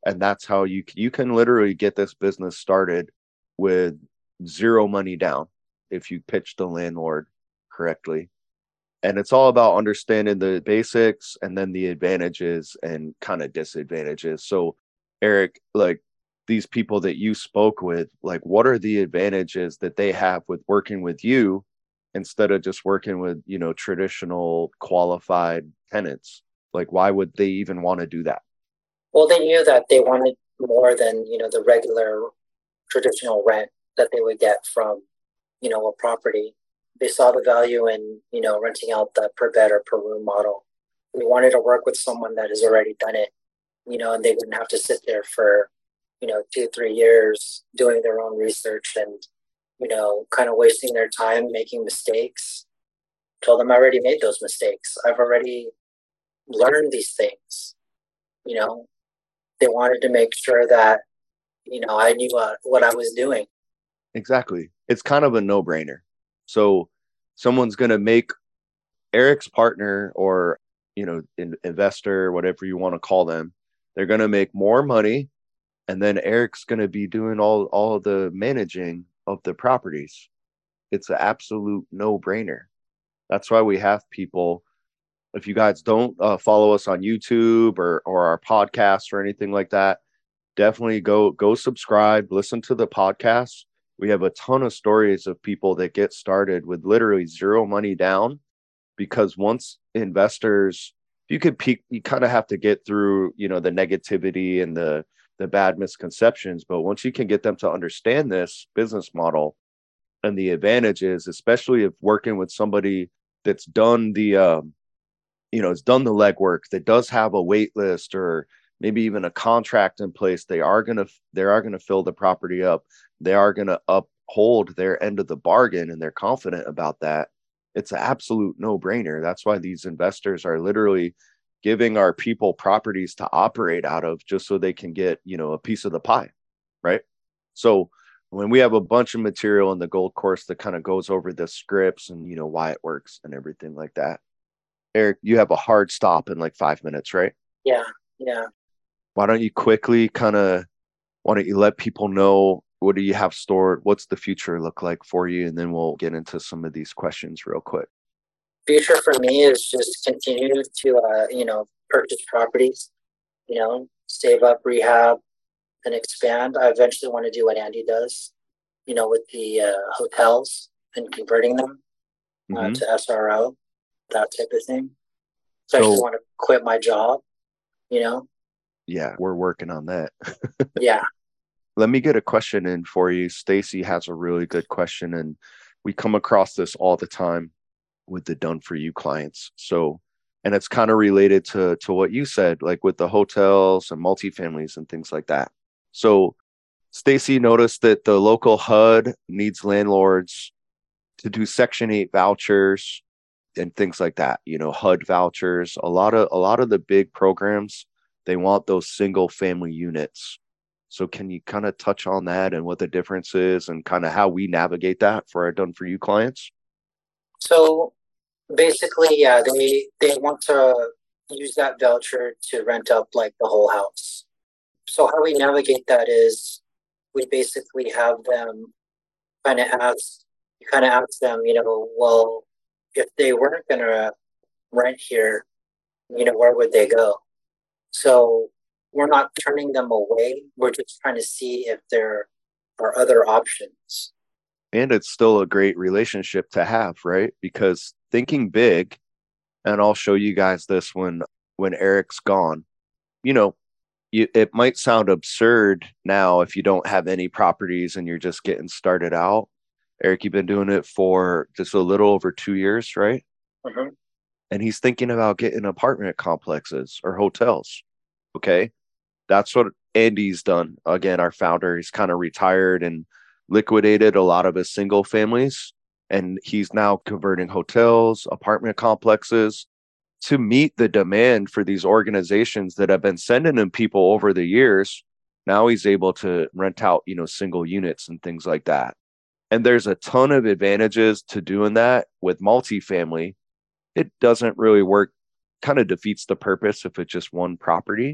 And that's how you can literally get this business started with zero money down if you pitch the landlord correctly. And it's all about understanding the basics and then the advantages and kind of disadvantages. So, Eric, like these people that you spoke with, like what are the advantages that they have with working with you instead of just working with, traditional qualified tenants? Like, why would they even want to do that? Well, they knew that they wanted more than, the regular traditional rent that they would get from, a property. They saw the value in, renting out the per bed or per room model. We wanted to work with someone that has already done it, and they wouldn't have to sit there for, 2, 3 years doing their own research and, kind of wasting their time making mistakes. Told them I already made those mistakes. I've already learned these things. You know, they wanted to make sure that, I knew what I was doing. Exactly. It's kind of a no-brainer. So someone's going to make Eric's partner or, investor, whatever you want to call them, they're going to make more money. And then Eric's going to be doing all of the managing of the properties. It's an absolute no-brainer. That's why we have people. If you guys don't follow us on YouTube or our podcast or anything like that, definitely go subscribe, listen to the podcast. We have a ton of stories of people that get started with literally zero money down, because once investors, you could peak, you kind of have to get through, the negativity and the bad misconceptions. But once you can get them to understand this business model and the advantages, especially if working with somebody that's done it's done the legwork, that does have a wait list or maybe even a contract in place, they are gonna fill the property up. They are gonna uphold their end of the bargain, and they're confident about that. It's an absolute no-brainer. That's why these investors are literally giving our people properties to operate out of, just so they can get, a piece of the pie, right? So when we have a bunch of material in the Gold Course that kind of goes over the scripts and why it works and everything like that. Eric, you have a hard stop in like 5 minutes, right? Yeah, yeah. Why don't you let people know, what do you have stored? What's the future look like for you? And then we'll get into some of these questions real quick. Future for me is just continue to, purchase properties, save up, rehab, and expand. I eventually want to do what Andy does, with the hotels and converting them to SRO, that type of thing. So I just want to quit my job, Yeah, we're working on that. Yeah. Let me get a question in for you. Stacy has a really good question, and we come across this all the time with the done for you clients. So, and it's kind of related to what you said, like with the hotels and multifamilies and things like that. So Stacy noticed that the local HUD needs landlords to do Section 8 vouchers and things like that, HUD vouchers. A lot of the big programs, they want those single family units. So can you kind of touch on that and what the difference is and kind of how we navigate that for our done for you clients? So basically, yeah, they want to use that voucher to rent up like the whole house. So how we navigate that is we basically have them kind of ask them, well, if they weren't going to rent here, where would they go? So we're not turning them away. We're just trying to see if there are other options. And it's still a great relationship to have, right? Because thinking big, and I'll show you guys this when Eric's gone, it might sound absurd now if you don't have any properties and you're just getting started out. Eric, you've been doing it for just a little over 2 years, right? Mm-hmm. And he's thinking about getting apartment complexes or hotels. Okay. That's what Andy's done. Again, our founder, he's kind of retired and liquidated a lot of his single families. And he's now converting hotels, apartment complexes to meet the demand for these organizations that have been sending him people over the years. Now he's able to rent out, single units and things like that. And there's a ton of advantages to doing that with multifamily. It doesn't really work, kind of defeats the purpose if it's just one property.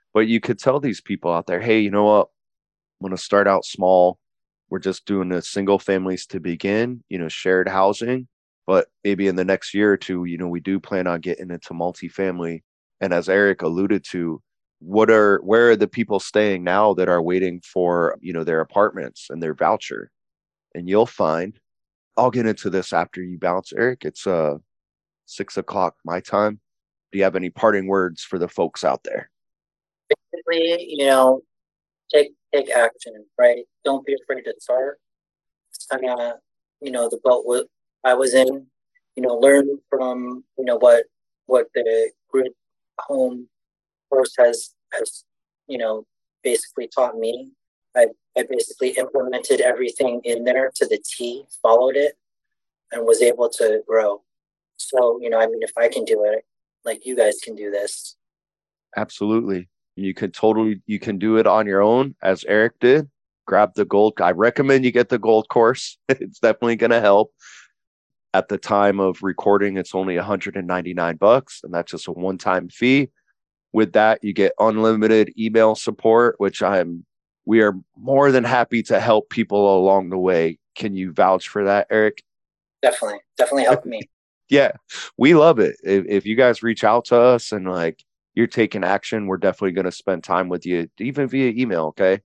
But you could tell these people out there, hey, you know what? I'm going to start out small. We're just doing the single families to begin, shared housing. But maybe in the next year or two, we do plan on getting into multifamily. And as Eric alluded to, where are the people staying now that are waiting for, their apartments and their voucher? And you'll find, I'll get into this after you bounce, Eric. It's 6 o'clock my time. Do you have any parting words for the folks out there? Basically, take action, right? Don't be afraid to start. It's kind of, the boat I was in. Learn from what the group home course has basically taught me. I basically implemented everything in there to the T, followed it, and was able to grow. So, if I can do it, like you guys can do this. Absolutely. You can do it on your own, as Eric did. Grab the gold. I recommend you get the gold course. It's definitely going to help. At the time of recording, it's only $199, and that's just a one-time fee. With that, you get unlimited email support, which we are more than happy to help people along the way. Can you vouch for that, Eric? Definitely help me. Yeah, we love it. If you guys reach out to us and you're taking action, we're definitely going to spend time with you, even via email. Okay.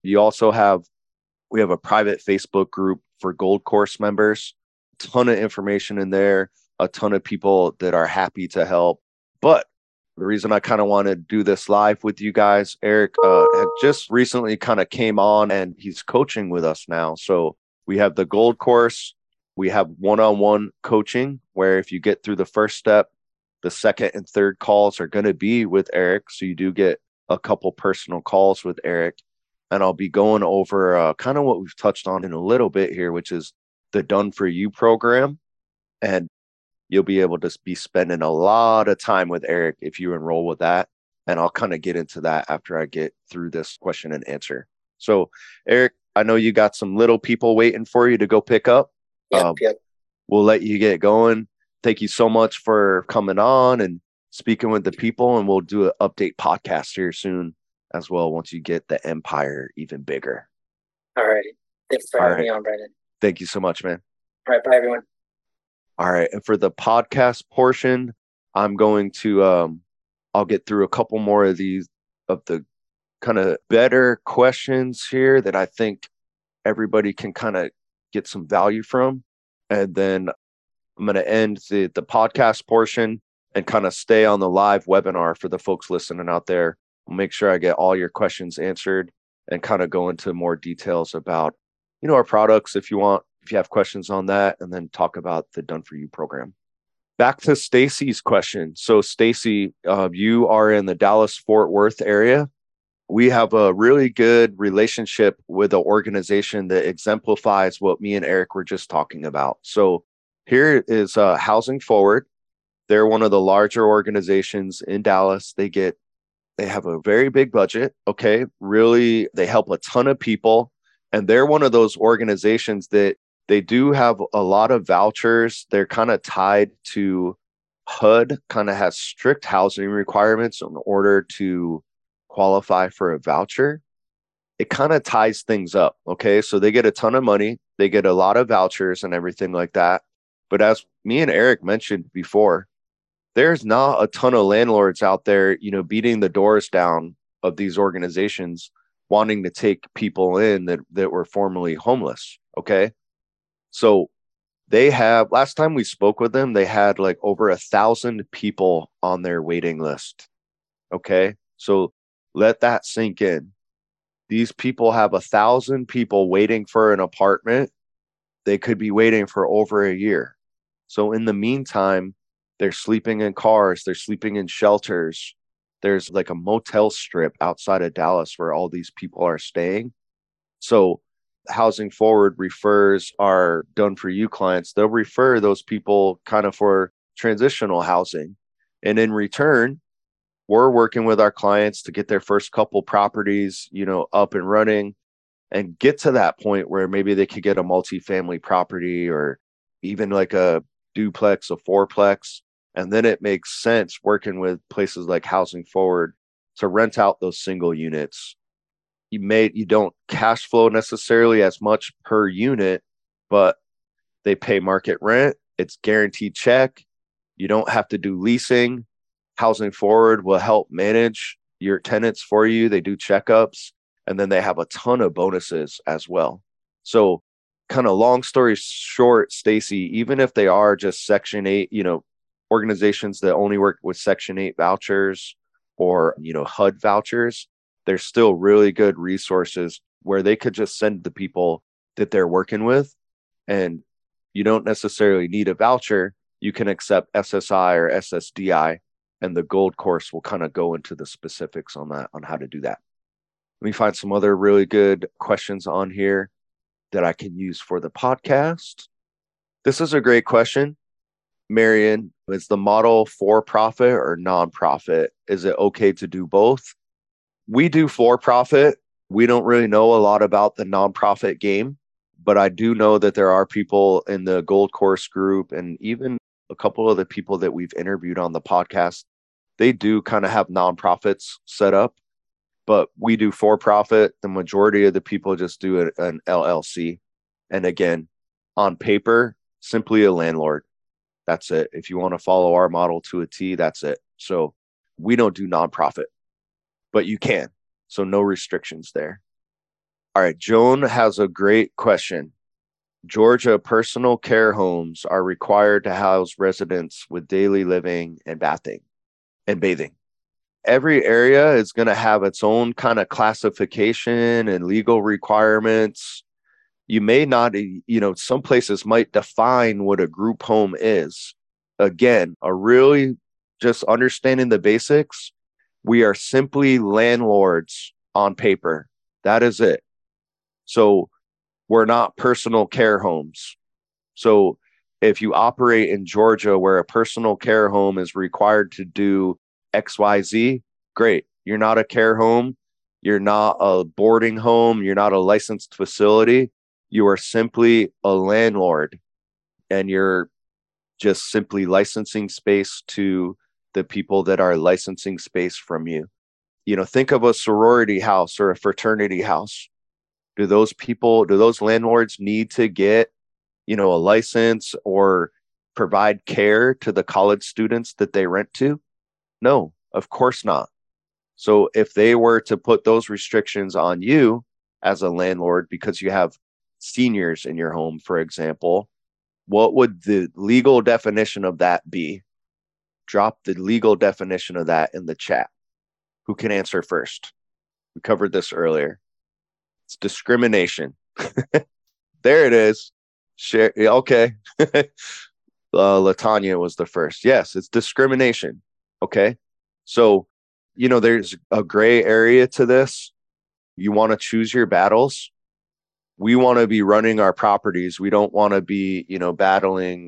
We have a private Facebook group for Gold Course members, ton of information in there, a ton of people that are happy to help. But the reason I kind of want to do this live with you guys, Eric had just recently kind of came on and he's coaching with us now. So we have the Gold Course. We have one-on-one coaching where if you get through the first step, the second and third calls are going to be with Eric. So you do get a couple personal calls with Eric. And I'll be going over kind of what we've touched on in a little bit here, which is the Done For You program. And you'll be able to be spending a lot of time with Eric if you enroll with that. And I'll kind of get into that after I get through this question and answer. So, Eric, I know you got some little people waiting for you to go pick up. Yep. We'll let you get going. Thank you so much for coming on and speaking with the people. And we'll do an update podcast here soon as well once you get the empire even bigger. All right. Thanks for having me on, Brandon. Thank you so much, man. All right. Bye, everyone. All right. And for the podcast portion, I'm going to I'll get through a couple more of the kind of better questions here that I think everybody can kind of get some value from. And then I'm going to end the podcast portion and kind of stay on the live webinar for the folks listening out there. I'll make sure I get all your questions answered and kind of go into more details about, our products if you have questions on that, and then talk about the Done For You program. Back to Stacy's question. So Stacy, you are in the Dallas-Fort Worth area. We have a really good relationship with an organization that exemplifies what me and Eric were just talking about. So here is Housing Forward. They're one of the larger organizations in Dallas. They have a very big budget. Okay. Really, they help a ton of people. And they're one of those organizations that they do have a lot of vouchers. They're kind of tied to HUD, kind of has strict housing requirements in order to qualify for a voucher. It kind of ties things up. Okay. So they get a ton of money. They get a lot of vouchers and everything like that. But as me and Eric mentioned before, there's not a ton of landlords out there, beating the doors down of these organizations, wanting to take people in that were formerly homeless. Okay. So last time we spoke with them, they had like over 1,000 people on their waiting list. Okay. So let that sink in. These people have 1,000 people waiting for an apartment. They could be waiting for over a year. So in the meantime, they're sleeping in cars. They're sleeping in shelters. There's like a motel strip outside of Dallas where all these people are staying. So Housing Forward refers our Done For You clients. They'll refer those people kind of for transitional housing. And in return, we're working with our clients to get their first couple properties, up and running and get to that point where maybe they could get a multifamily property or even like a duplex, a fourplex. And then it makes sense working with places like Housing Forward to rent out those single units. You don't cash flow necessarily as much per unit, but they pay market rent. It's guaranteed check. You don't have to do leasing. Housing Forward will help manage your tenants for you. They do checkups, and then they have a ton of bonuses as well. So kind of long story short, Stacy, even if they are just Section 8, organizations that only work with Section 8 vouchers or, HUD vouchers, there's still really good resources where they could just send the people that they're working with, and you don't necessarily need a voucher. You can accept SSI or SSDI, and the gold course will kind of go into the specifics on that, on how to do that. Let me find some other really good questions on here that I can use for the podcast. This is a great question. Marion, is the model for profit or nonprofit? Is it okay to do both? We do for profit. We don't really know a lot about the nonprofit game, but I do know that there are people in the Gold Course group, and even a couple of the people that we've interviewed on the podcast, they do kind of have nonprofits set up, but we do for profit. The majority of the people just do an LLC. And again, on paper, simply a landlord. That's it. If you want to follow our model to a T, that's it. So we don't do nonprofit, but you can. So no restrictions there. All right. Joan has a great question. Georgia personal care homes are required to house residents with daily living and bathing. Every area is going to have its own kind of classification and legal requirements. You may not, some places might define what a group home is. Again, just understanding the basics. We are simply landlords on paper. That is it. So we're not personal care homes. So if you operate in Georgia where a personal care home is required to do XYZ, great. You're not a care home. You're not a boarding home. You're not a licensed facility. You are simply a landlord, and you're just simply licensing space to the people that are licensing space from you. Think of a sorority house or a fraternity house. Do those landlords need to get, a license or provide care to the college students that they rent to? No, of course not. So if they were to put those restrictions on you as a landlord because you have seniors in your home, for example, what would the legal definition of that be? Drop the legal definition of that in the chat. Who can answer first? We covered this earlier. It's discrimination. There it is. Share. Okay. Latanya was the first. Yes, it's discrimination. Okay. So, there's a gray area to this. You want to choose your battles. We want to be running our properties. We don't want to be, battling,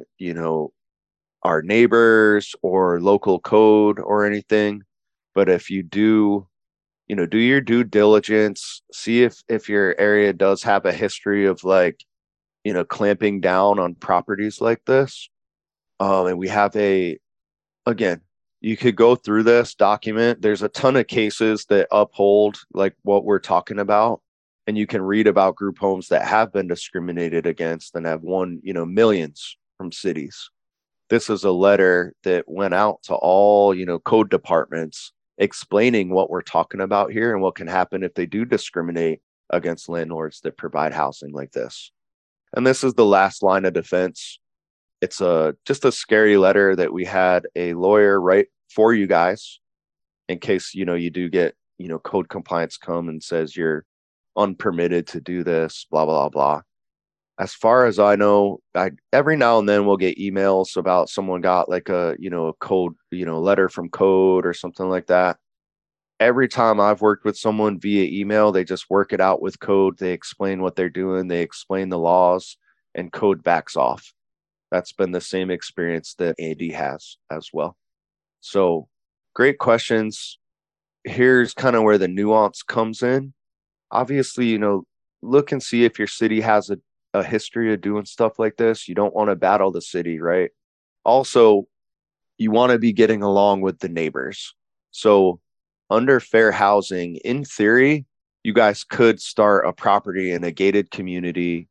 our neighbors or local code or anything. But if you do, do your due diligence, see if your area does have a history of clamping down on properties like this. And we have again, you could go through this document. There's a ton of cases that uphold like what we're talking about. And you can read about group homes that have been discriminated against and have won, millions from cities. This is a letter that went out to all, code departments explaining what we're talking about here and what can happen if they do discriminate against landlords that provide housing like this. And this is the last line of defense. It's just a scary letter that we had a lawyer write for you guys in case, you do get, code compliance come and says you're unpermitted to do this, blah, blah, blah. As far as I know, every now and then we'll get emails about someone got like a code, letter from code or something like that. Every time I've worked with someone via email, they just work it out with code. They explain what they're doing. They explain the laws, and code backs off. That's been the same experience that Andy has as well. So great questions. Here's kind of where the nuance comes in. Obviously, look and see if your city has a history of doing stuff like this. You don't want to battle the city, right? Also, you want to be getting along with the neighbors. So under fair housing, in theory, you guys could start a property in a gated community,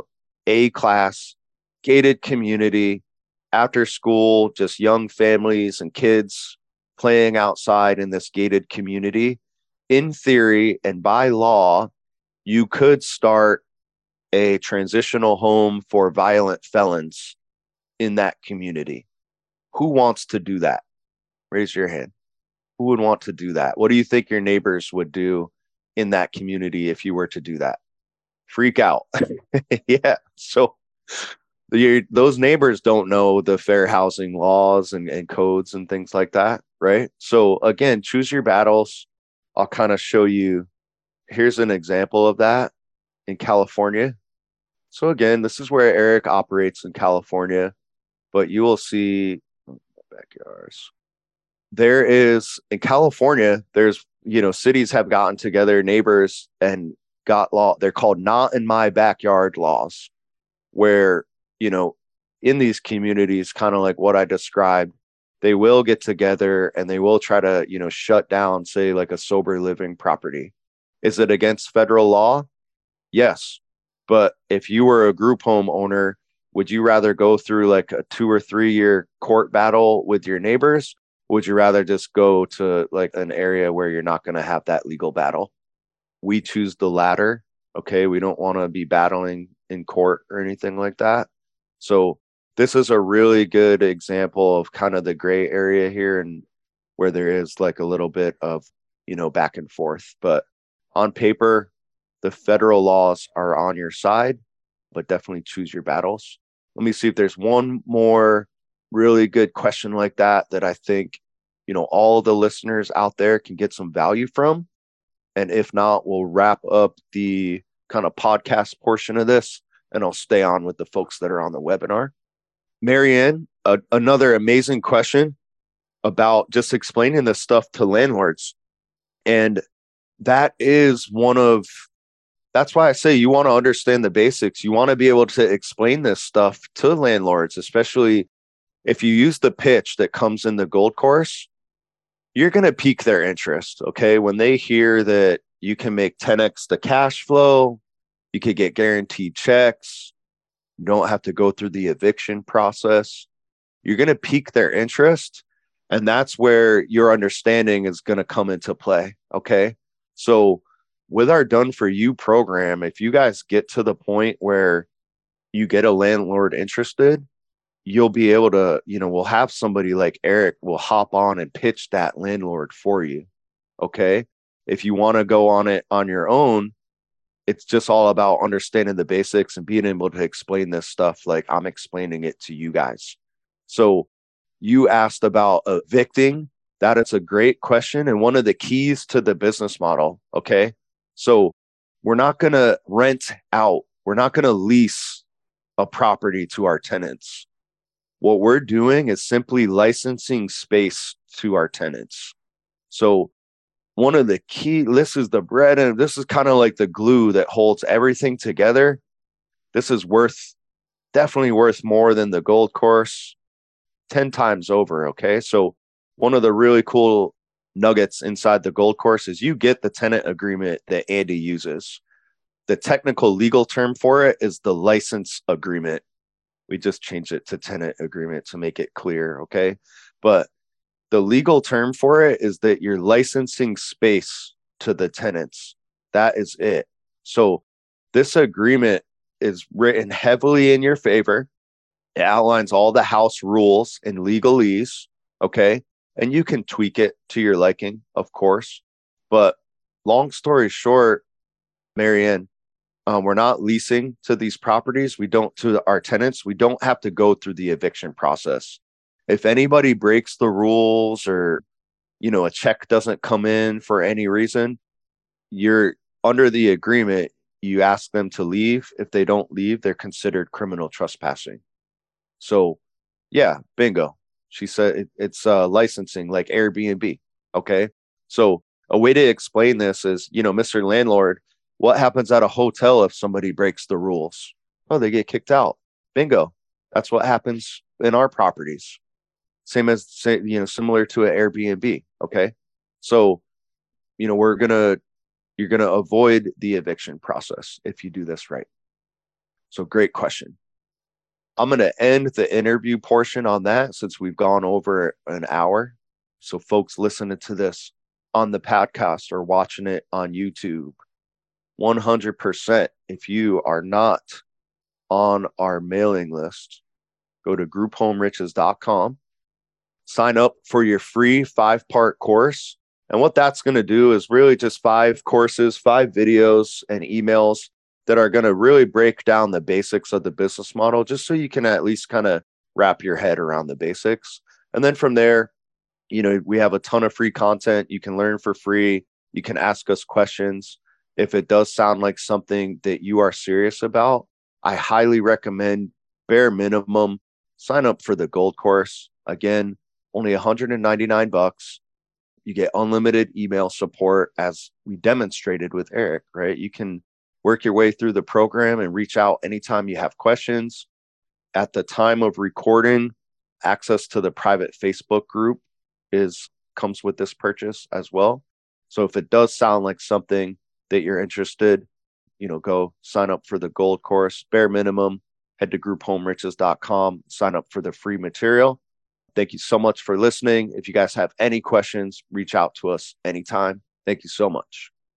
A class, gated community, after school, just young families and kids playing outside in this gated community. In theory and by law, you could start a transitional home for violent felons in that community. Who wants to do that? Raise your hand. Who would want to do that? What do you think your neighbors would do in that community if you were to do that? Freak out. Yeah. So those neighbors don't know the fair housing laws and codes and things like that, right? So again, choose your battles. I'll kind of show you. Here's an example of that in California. So again, this is where Eric operates in California, but you will see backyards. There is in California, there's, cities have gotten together, neighbors, and got law. They're called not in my backyard laws, where, in these communities, kind of like what I described, they will get together and they will try to, shut down, say, like a sober living property. Is it against federal law? Yes. But if you were a group home owner, would you rather go through like a 2 or 3 year court battle with your neighbors? Would you rather just go to like an area where you're not going to have that legal battle? We choose the latter. Okay. We don't want to be battling in court or anything like that. So this is a really good example of kind of the gray area here, and where there is like a little bit of, back and forth. But on paper, the federal laws are on your side, but definitely choose your battles. Let me see if there's one more really good question like that I think, all the listeners out there can get some value from. And if not, we'll wrap up the kind of podcast portion of this, and I'll stay on with the folks that are on the webinar. Marianne, another amazing question about just explaining this stuff to landlords. And that's why I say you want to understand the basics. You want to be able to explain this stuff to landlords, especially if you use the pitch that comes in the Gold Course. You're going to pique their interest, okay? When they hear that you can make 10x the cash flow, you could get guaranteed checks, you don't have to go through the eviction process, you're going to pique their interest. And that's where your understanding is going to come into play, okay? So with our Done For You program, if you guys get to the point where you get a landlord interested, you'll be able to, we'll have somebody like Eric will hop on and pitch that landlord for you. Okay. If you want to go on it on your own, it's just all about understanding the basics and being able to explain this stuff like I'm explaining it to you guys. So you asked about evicting. That is a great question. And one of the keys to the business model. Okay. So we're not going to rent out. We're not going to lease a property to our tenants. What we're doing is simply licensing space to our tenants. So one of the key, this is the bread, and this is kind of like the glue that holds everything together. This is definitely worth more than the Gold Course 10 times over. Okay. So one of the really cool nuggets inside the Gold Course is you get the tenant agreement that Andy uses. The technical legal term for it is the license agreement. We just changed it to tenant agreement to make it clear. Okay. But the legal term for it is that you're licensing space to the tenants. That is it. So this agreement is written heavily in your favor. It outlines all the house rules and legalese. Okay. And you can tweak it to your liking, of course. But long story short, Marianne, we're not leasing to these properties. To our tenants. We don't have to go through the eviction process. If anybody breaks the rules or, a check doesn't come in for any reason, you're under the agreement. You ask them to leave. If they don't leave, they're considered criminal trespassing. So yeah, bingo. She said it's licensing like Airbnb. Okay. So a way to explain this is, Mr. Landlord, what happens at a hotel if somebody breaks the rules? Oh, they get kicked out. Bingo. That's what happens in our properties. Similar to an Airbnb. Okay. So you're going to avoid the eviction process if you do this right. So great question. I'm going to end the interview portion on that since we've gone over an hour. So folks listening to this on the podcast or watching it on YouTube, 100%, if you are not on our mailing list, go to groupHomeRiches.com, sign up for your free 5-part course. And what that's going to do is really just 5 courses, 5 videos and emails that are going to really break down the basics of the business model, just so you can at least kind of wrap your head around the basics. And then from there, we have a ton of free content. You can learn for free. You can ask us questions. If it does sound like something that you are serious about, I highly recommend, bare minimum, sign up for the gold course. Again, only $199. You get unlimited email support, as we demonstrated with Eric, right? You can work your way through the program and reach out anytime you have questions. At the time of recording, access to the private Facebook group comes with this purchase as well. So if it does sound like something that you're interested, go sign up for the gold course. Bare minimum, head to groupHomeRiches.com, sign up for the free material. Thank you so much for listening. If you guys have any questions, reach out to us anytime. Thank you so much.